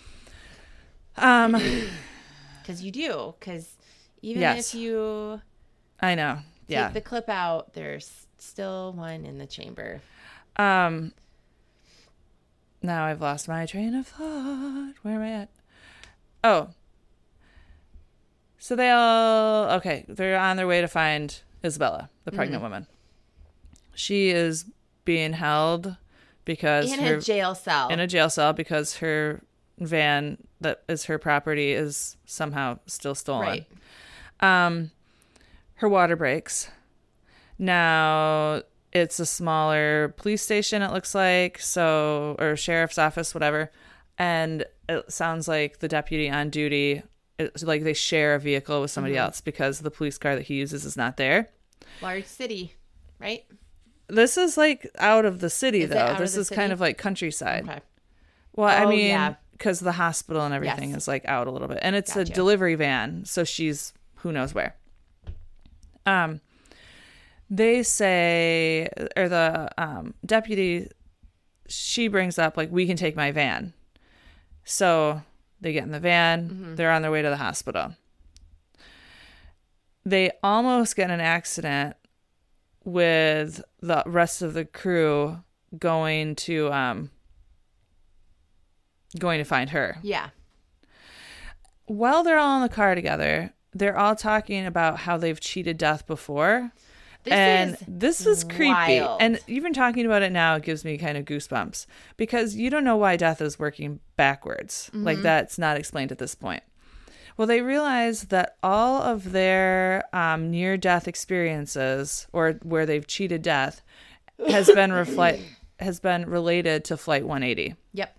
Um, Because you do. Because even yes. if you I know. Yeah. take the clip out, there's still one in the chamber. Um. Now I've lost my train of thought. Where am I at? Oh. So they all, okay, they're on their way to find Isabella, the pregnant mm-hmm. woman. She is being held because in her, a jail cell. In a jail cell because her van that is her property is somehow still stolen. Right. Um, her water breaks. Now... It's a smaller police station, it looks like, so, or sheriff's office, whatever. And it sounds like the deputy on duty, it's like they share a vehicle with somebody mm-hmm. else because the police car that he uses is not there. Large city, right? This is like out of the city, is though. This is city? Kind of like countryside. Okay. Well, oh, I mean, yeah. because the hospital and everything yes. is like out a little bit. And it's gotcha. a delivery van, so she's who knows where. Um. They say, or the um, deputy, she brings up, like, we can take my van. So they get in the van. Mm-hmm. They're on their way to the hospital. They almost get in an accident with the rest of the crew going to um, going to find her. Yeah. While they're all in the car together, they're all talking about how they've cheated death before. This and is this is creepy. wild. And even talking about it now, it gives me kind of goosebumps because you don't know why death is working backwards. Mm-hmm. Like that's not explained at this point. Well, they realize that all of their um, near-death experiences or where they've cheated death has been reflect has been related to Flight one eighty. Yep.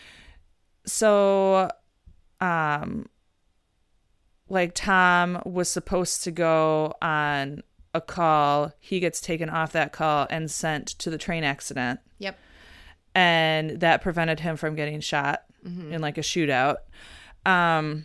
So, um, like Tom was supposed to go on a call, he gets taken off that call and sent to the train accident. Yep. And that prevented him from getting shot mm-hmm. in like a shootout. Um,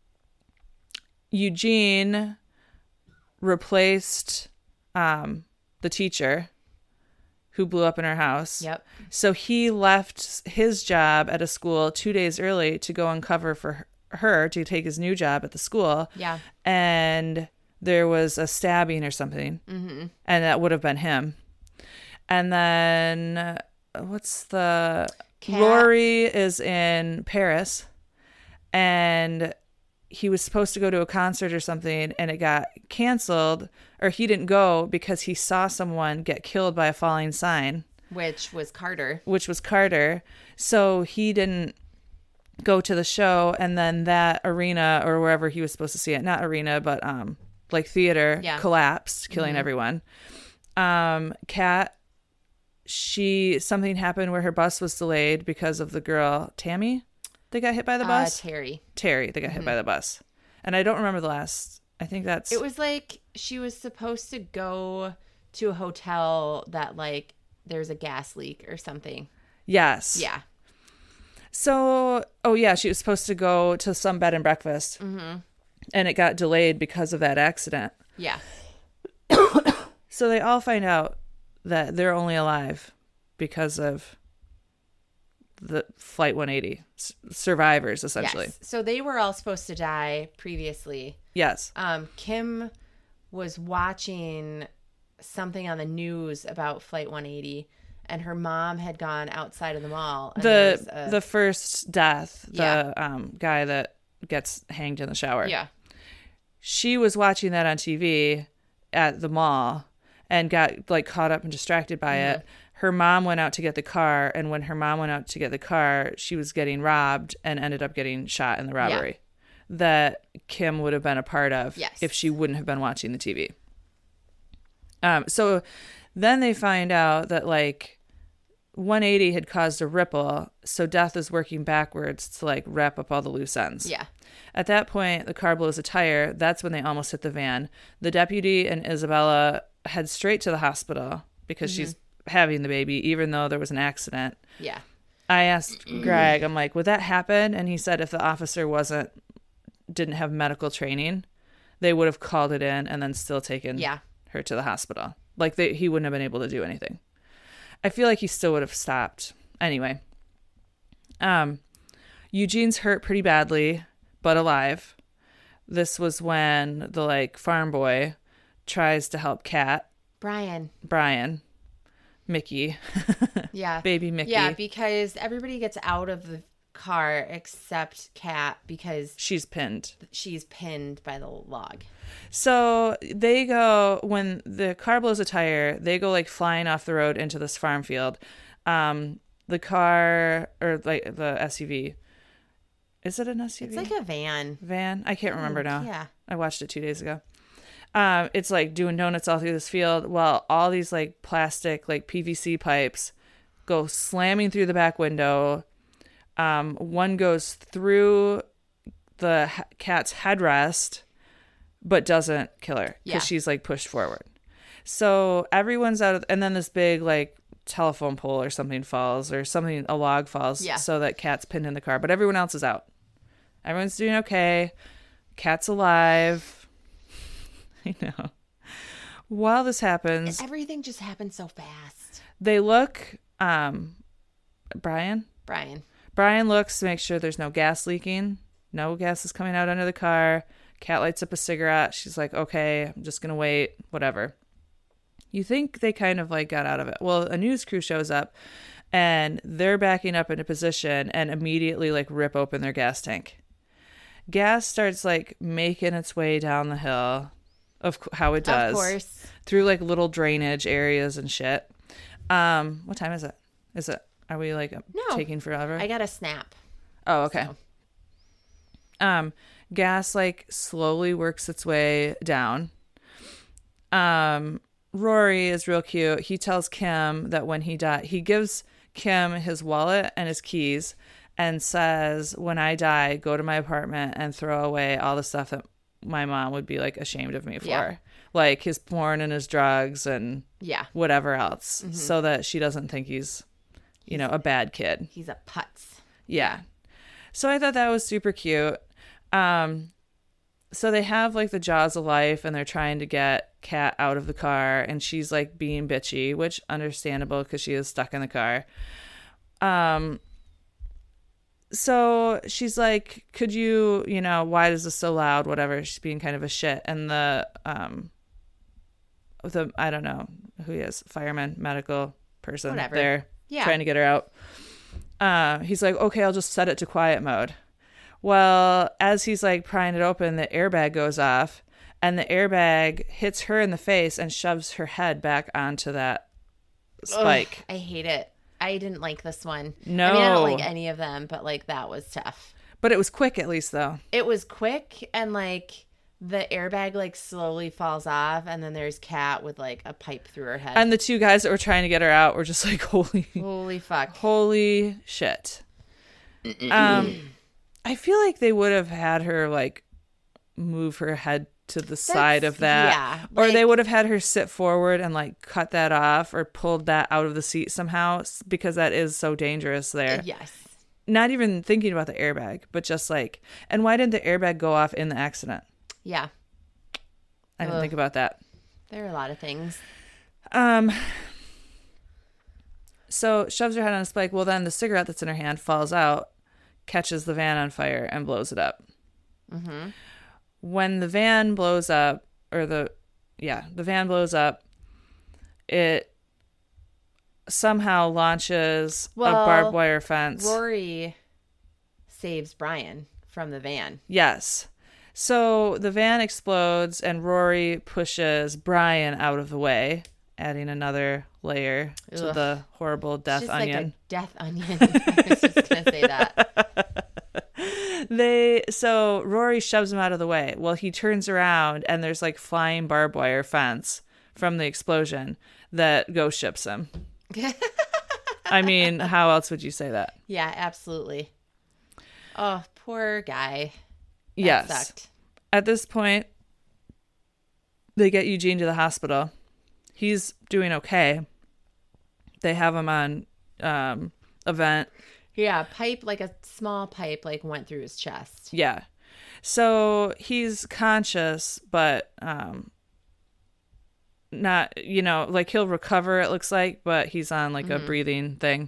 Eugene replaced um, the teacher who blew up in her house. Yep. So he left his job at a school two days early to go and cover for her to take his new job at the school. Yeah. And there was a stabbing or something, mm-hmm. and that would have been him. And then, uh, what's the... Cat. Rory is in Paris, and he was supposed to go to a concert or something, and it got canceled, or he didn't go because he saw someone get killed by a falling sign. Which was Carter. Which was Carter. So he didn't go to the show, and then that arena, or wherever he was supposed to see it, not arena, but... um. like theater yeah. collapsed, killing mm-hmm. everyone. Um, Kat, she, something happened where her bus was delayed because of the girl, Tammy, that got hit by the bus. Uh, Terry. Terry, that got mm-hmm. hit by the bus. And I don't remember the last, I think that's. It was like she was supposed to go to a hotel that like there's a gas leak or something. Yes. Yeah. So, oh yeah, she was supposed to go to some bed and breakfast. Mm-hmm. And it got delayed because of that accident. Yeah. So they all find out that they're only alive because of the Flight one eighty survivors, essentially. Yes. So they were all supposed to die previously. Yes. Um, Kim was watching something on the news about Flight one eighty, and her mom had gone outside of the mall. And the a... the first death, the yeah. um, guy that gets hanged in the shower. Yeah. She was watching that on T V at the mall and got like caught up and distracted by mm-hmm. it. her mom went out to get the car, and when her mom went out to get the car, she was getting robbed and ended up getting shot in the robbery yeah. that Kim would have been a part of yes. if she wouldn't have been watching the T V. Um, so then they find out that like one eighty had caused a ripple, so death is working backwards to like wrap up all the loose ends. Yeah. At that point, the car blows a tire. That's when they almost hit the van. The deputy and Isabella head straight to the hospital because mm-hmm. she's having the baby, even though there was an accident. Yeah. I asked Greg, I'm like, would that happen? And he said if the officer wasn't, didn't have medical training, they would have called it in and then still taken yeah. her to the hospital. Like they, he wouldn't have been able to do anything. I feel like he still would have stopped. Anyway. Um, Eugene's hurt pretty badly, but alive. This was when the like farm boy tries to help Kat. Brian. Brian. Mickey. yeah. Baby Mickey. Yeah, because everybody gets out of the car except Kat because she's pinned. She's pinned by the log. So they go, when the car blows a tire, they go like flying off the road into this farm field. Um, the car, or like the S U V. Is it an S U V? It's like a van. Van? I can't remember now. Yeah. I watched it two days ago. Um, it's like doing donuts all through this field while all these like plastic, like P V C pipes go slamming through the back window. Um, one goes through the ha- cat's headrest, but doesn't kill her because yeah. she's like pushed forward. So everyone's out of, and then this big like telephone pole or something falls or something, a log falls yeah. so that Kat's pinned in the car, but everyone else is out. Everyone's doing okay. Kat's alive. I know. While this happens, everything just happens so fast. They look, um, Brian? Brian. Brian looks to make sure there's no gas leaking. No gas is coming out under the car. Kat lights up a cigarette. She's like, okay, I'm just going to wait, whatever. You think they kind of like got out of it. Well, a news crew shows up and they're backing up into position and immediately like rip open their gas tank. Gas starts like making its way down the hill. Of how it does. Of course. Through like little drainage areas and shit. Um, what time is it? Is it, are we like no, taking forever? I got a snap. Oh, okay. So. Um, gas like slowly works its way down. Um, Rory is real cute. He tells Kim that when he died, he gives Kim his wallet and his keys and says, when I die, go to my apartment and throw away all the stuff that my mom would be like ashamed of me for, yeah. like his porn and his drugs and yeah, whatever else, mm-hmm. so that she doesn't think he's, you he's, know, a bad kid. He's a putz. Yeah. So I thought that was super cute. Um, so they have like the jaws of life and they're trying to get Kat out of the car and she's like being bitchy, which understandable because she is stuck in the car. Um, So she's like, could you, you know, why is this so loud? Whatever. She's being kind of a shit. And the, um, the, I don't know who he is, fireman, medical person Whatever. there yeah. trying to get her out. Uh, he's like, okay, I'll just set it to quiet mode. Well, as he's like prying it open, the airbag goes off and the airbag hits her in the face and shoves her head back onto that spike. Ugh, I hate it. I didn't like this one. No. I mean, I don't like any of them, but like that was tough. But it was quick at least though. It was quick and like the airbag like slowly falls off and then there's Kat with like a pipe through her head. And the two guys that were trying to get her out were just like, holy. Holy fuck. Holy shit. um, I feel like they would have had her like move her head to the That's, side of that. Yeah. Or like, they would have had her sit forward and like cut that off or pulled that out of the seat somehow because that is so dangerous there. Yes. Not even thinking about the airbag, but just like, and why didn't the airbag go off in the accident? Yeah. I didn't Ugh. think about that. There are a lot of things. Um. So shoves her head on a spike. Well, then the cigarette that's in her hand falls out, catches the van on fire, and blows it up. Mm-hmm. When the van blows up, or the, yeah, the van blows up, it somehow launches well, a barbed wire fence. Rory saves Brian from the van. Yes. So the van explodes and Rory pushes Brian out of the way adding another layer to Ugh. the horrible death Just onion. like a death onion. I was just gonna say that. They so Rory shoves him out of the way. Well, he turns around and there's like flying barbed wire fence from the explosion that ghost ships him. I mean, how else would you say that? Yeah, absolutely. Oh, poor guy. That Yes. sucked. At this point, they get Eugene to the hospital. He's doing okay. They have him on um, a vent. Yeah, pipe, like a small pipe, like went through his chest. Yeah. So he's conscious, but um, not, you know, like he'll recover, it looks like, but he's on like Mm-hmm. a breathing thing.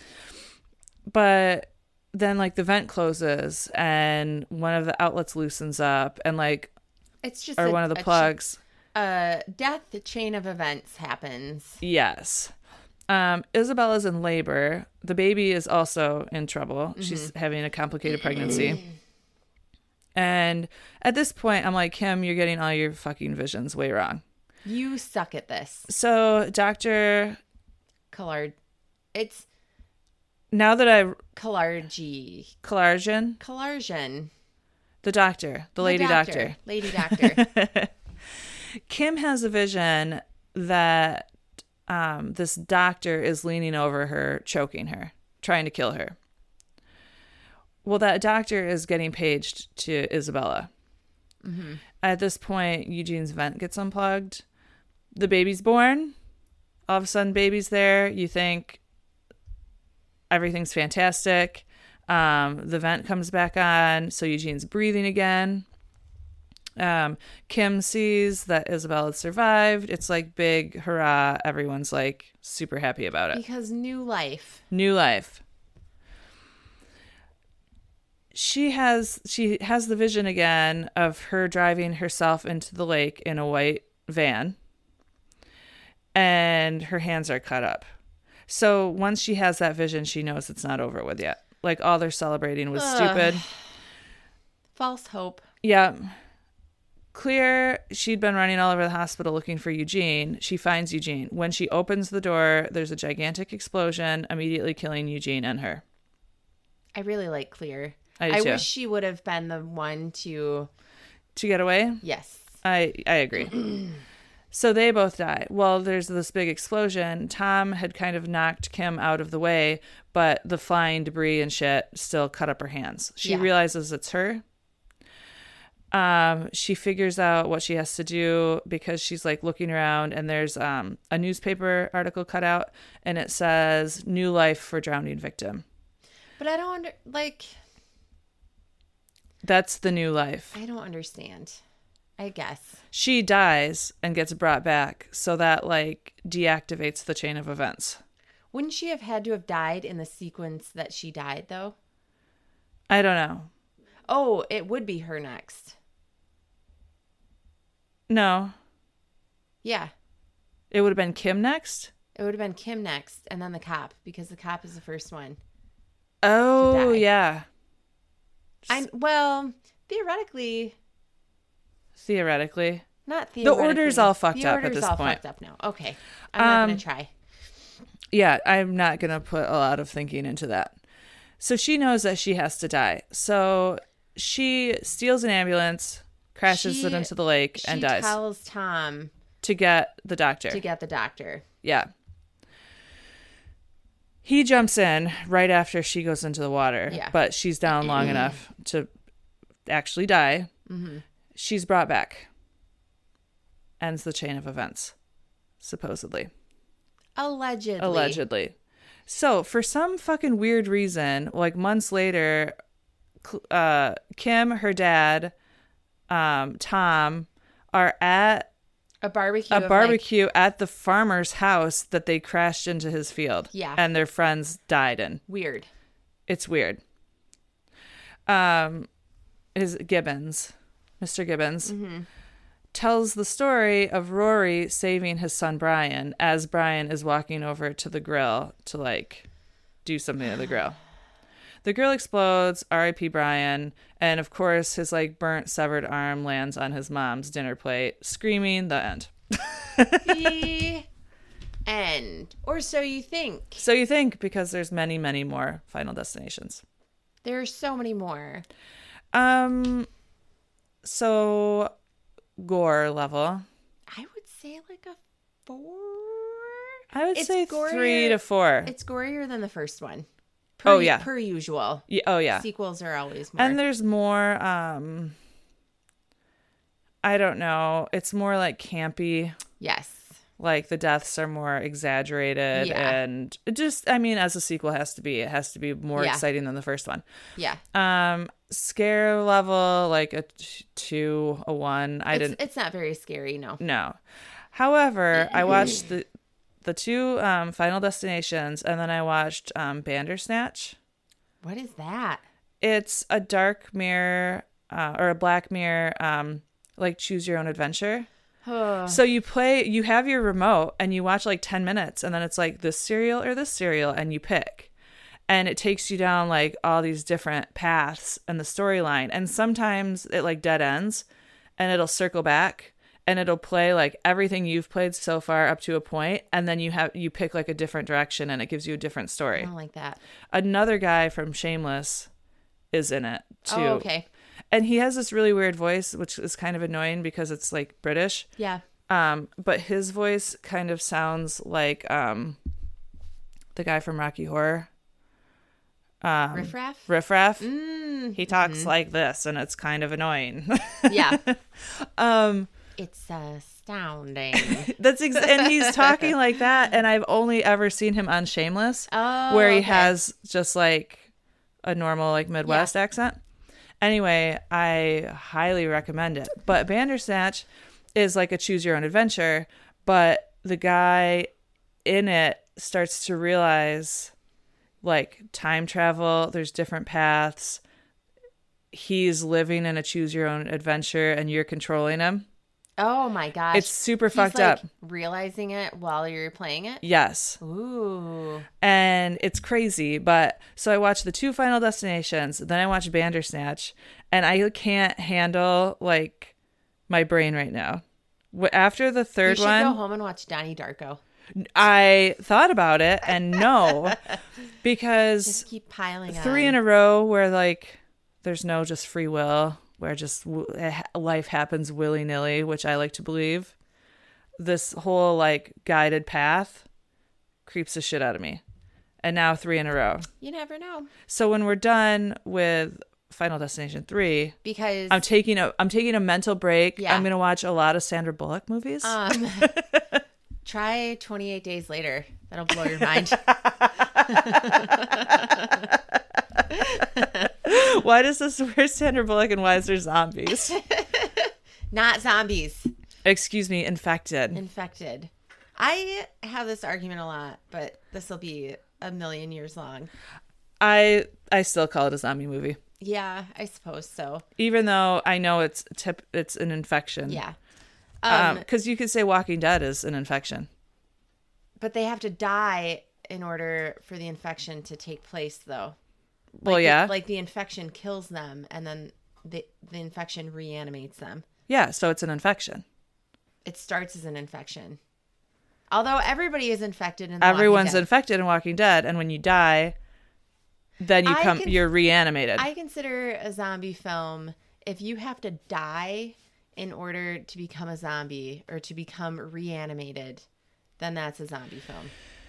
But then like the vent closes and one of the outlets loosens up and like, It's just or a, one of the a plugs. ch- a death chain of events happens. Yes. Um, Isabella's in labor. The baby is also in trouble. Mm-hmm. She's having a complicated pregnancy. And at this point, I'm like, Kim, you're getting all your fucking visions way wrong. You suck at this, So, Doctor, Collard. It's now that I, Collargy. Kalarjan, Collarsion. the doctor, the lady doctor. Lady doctor. Kim has a vision that um, this doctor is leaning over her, choking her, trying to kill her. Well, that doctor is getting paged to Isabella. Mm-hmm. At this point, Eugene's vent gets unplugged. The baby's born. All of a sudden, baby's there. You think everything's fantastic. Um, the vent comes back on, so Eugene's breathing again. Um, Kim sees that Isabella had survived. It's like big hurrah. Everyone's like super happy about it. Because new life. New life. She has she has the vision again of her driving herself into the lake in a white van. And her hands are cut up. So once she has that vision, she knows it's not over with yet. Like all they're celebrating was Ugh. stupid. False hope. Yeah. Clear, she'd been running all over the hospital looking for Eugene. She finds Eugene. When she opens the door, there's a gigantic explosion, immediately killing Eugene and her. I really like Clear. I do I too. wish she would have been the one to. To get away? Yes. I, I agree. So they both die. Well, there's this big explosion. Tom had kind of knocked Kim out of the way, but the flying debris and shit still cut up her hands. She Yeah. realizes it's her. Um, she figures out what she has to do because she's like looking around and there's um, a newspaper article cut out and it says new life for drowning victim. But I don't under, like. That's the new life. I don't understand. I guess. She dies and gets brought back. So that like deactivates the chain of events. Wouldn't she have had to have died in the sequence that she died, though? I don't know. Oh, it would be her next. No, Yeah. it would have been Kim next. It would have been Kim next and then the cop because the cop is the first one. Oh, die. yeah. I well, theoretically, Theoretically. not The theoretically. order's all fucked the up at order's this all point. fucked up now. Okay. I'm not Um, going to try. Yeah, I'm not going to put a lot of thinking into that. So she knows that she has to die. So she steals an ambulance, crashes She- it into the lake, She and dies tells Tom to get the doctor. to get the doctor. Yeah. He jumps in right after she goes into the water, Yeah. but she's down long enough to actually die. Mm-hmm. She's brought back. Ends the chain of events, supposedly. Allegedly. Allegedly. So, for some fucking weird reason, like months later, Cl- uh, Kim, her dad, um, Tom are at A barbecue. a of, like, barbecue at the farmer's house that they crashed into his field. Yeah. And their friends died in. weird. It's weird. Um, his Gibbons, Mister Gibbons, Mm-hmm. tells the story of Rory saving his son Brian as Brian is walking over to the grill to like do something to the grill. The grill explodes, R I P Brian, and of course his like burnt severed arm lands on his mom's dinner plate, screaming the end. He- end. Or so you think. So you think, because there's many, many more Final Destinations. There are so many more. Um, so gore level. I would say like a four. I would It's say gorier- three to four. It's gorier than the first one. Per, Oh, yeah. Per usual. Yeah, oh, yeah. Sequels are always more. And there's more, um, I don't know. It's more like campy. Yes. Like the deaths are more exaggerated. Yeah. And it just, I mean, as a sequel has to be, it has to be more Yeah. exciting than the first one. Yeah. Um, scare level, like a t- two, a one. I it's, didn't, it's not very scary, no. no. However, I watched the, the two um, Final Destinations, and then I watched um, Bandersnatch. What is that? It's a dark mirror uh, or a black mirror, um, like choose your own adventure. So you play, you have your remote and you watch like ten minutes, and then it's like this cereal or this cereal, and you pick. And it takes you down like all these different paths in the storyline. And sometimes it like dead ends and it'll circle back and it'll play like everything you've played so far up to a point, and then you have you pick like a different direction and it gives you a different I story. don't like that. Another guy from Shameless is in it too. Oh, okay. And he has this really weird voice, which is kind of annoying because it's like British. Yeah. Um, but his voice kind of sounds like um, the guy from Rocky Horror. Um, Riff Raff? Riff Raff. Mm, He talks like this, and it's kind of annoying. yeah. um, It's astounding. that's ex- and he's talking like that, and I've only ever seen him on Shameless, Oh, where he okay. has just like a normal like Midwest accent. Anyway, I highly recommend it. But Bandersnatch is like a choose your own adventure, but the guy in it starts to realize like time travel, there's different paths. He's living in a choose your own adventure and you're controlling him. Oh my gosh. It's super He's, fucked like, up. realizing it while you're playing it? Yes. Ooh. And it's crazy. But so I watched the two Final Destinations, then I watched Bandersnatch, and I can't handle like my brain right now. Wh- After the You third should one, go home and watch Donnie Darko. I thought about it and no, because Just keep piling three on. in a row where like there's no just free will, where just w- life happens willy-nilly, which I like to believe. This whole like guided path creeps the shit out of me. And now three in a row. You never know. So when we're done with Final Destination three, Because I'm taking a I'm taking a mental break. Yeah. I'm gonna watch a lot of Sandra Bullock movies. um try twenty-eight days later. That'll blow your mind. Why does this where's Sandra Bullock and why is there zombies? Not zombies. Excuse me, infected. Infected. I have this argument a lot, but this will be a million years long. I I still call it a zombie movie, Yeah, I suppose so. even though I know it's tip it's an infection. Yeah. Um, Um, because you could say Walking Dead is an infection. but they have to die in order for the infection to take place, though. Well, Like the- yeah, like the infection kills them, and then the the infection reanimates them. yeah. So it's an infection. It starts as an infection. Although everybody is infected in The Everyone's Walking Dead. infected in Walking Dead, and when you die, then you I come can- you're reanimated. I consider a zombie film if you have to die in order to become a zombie or to become reanimated, then that's a zombie film.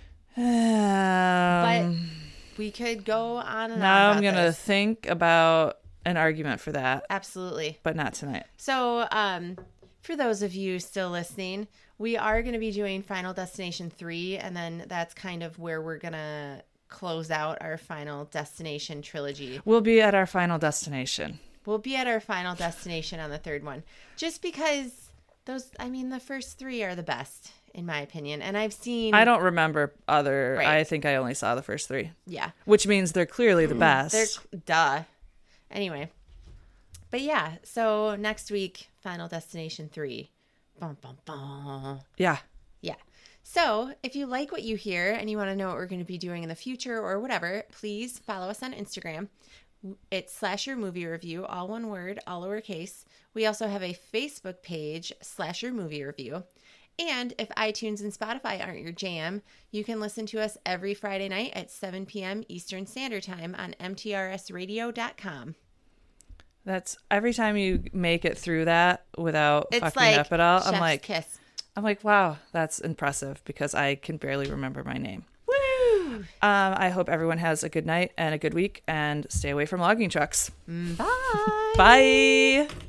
Um, We could go on and now on. I'm about gonna this. think about an argument for that, Absolutely. but not tonight. So, um, for those of you still listening, we are going to be doing Final Destination three, and then that's kind of where we're going to close out our Final Destination trilogy. We'll be at our final destination. We'll be at our Final Destination on the third one. Just because those, I mean, the first three are the best, in my opinion. And I've seen. I don't remember other. Right. I think I only saw the first three, Yeah. which means they're clearly the best. They're, duh. Anyway. But yeah, so next week, Final Destination three. Bum, bum, bum. Yeah. Yeah. So if you like what you hear and you want to know what we're going to be doing in the future or whatever, please follow us on Instagram. It's Slasher Movie Review, all one word, all lowercase. We also have a Facebook page, Slasher Movie Review. And if iTunes and Spotify aren't your jam, you can listen to us every Friday night at seven p.m. Eastern Standard Time on m t r s radio dot com. That's every time you make it through that without It's fucking like up at all. chef's I'm like, kiss. I'm like, wow, that's impressive because I can barely remember my name. Woo! Um, I hope everyone has a good night and a good week and stay away from logging trucks. Bye. Bye.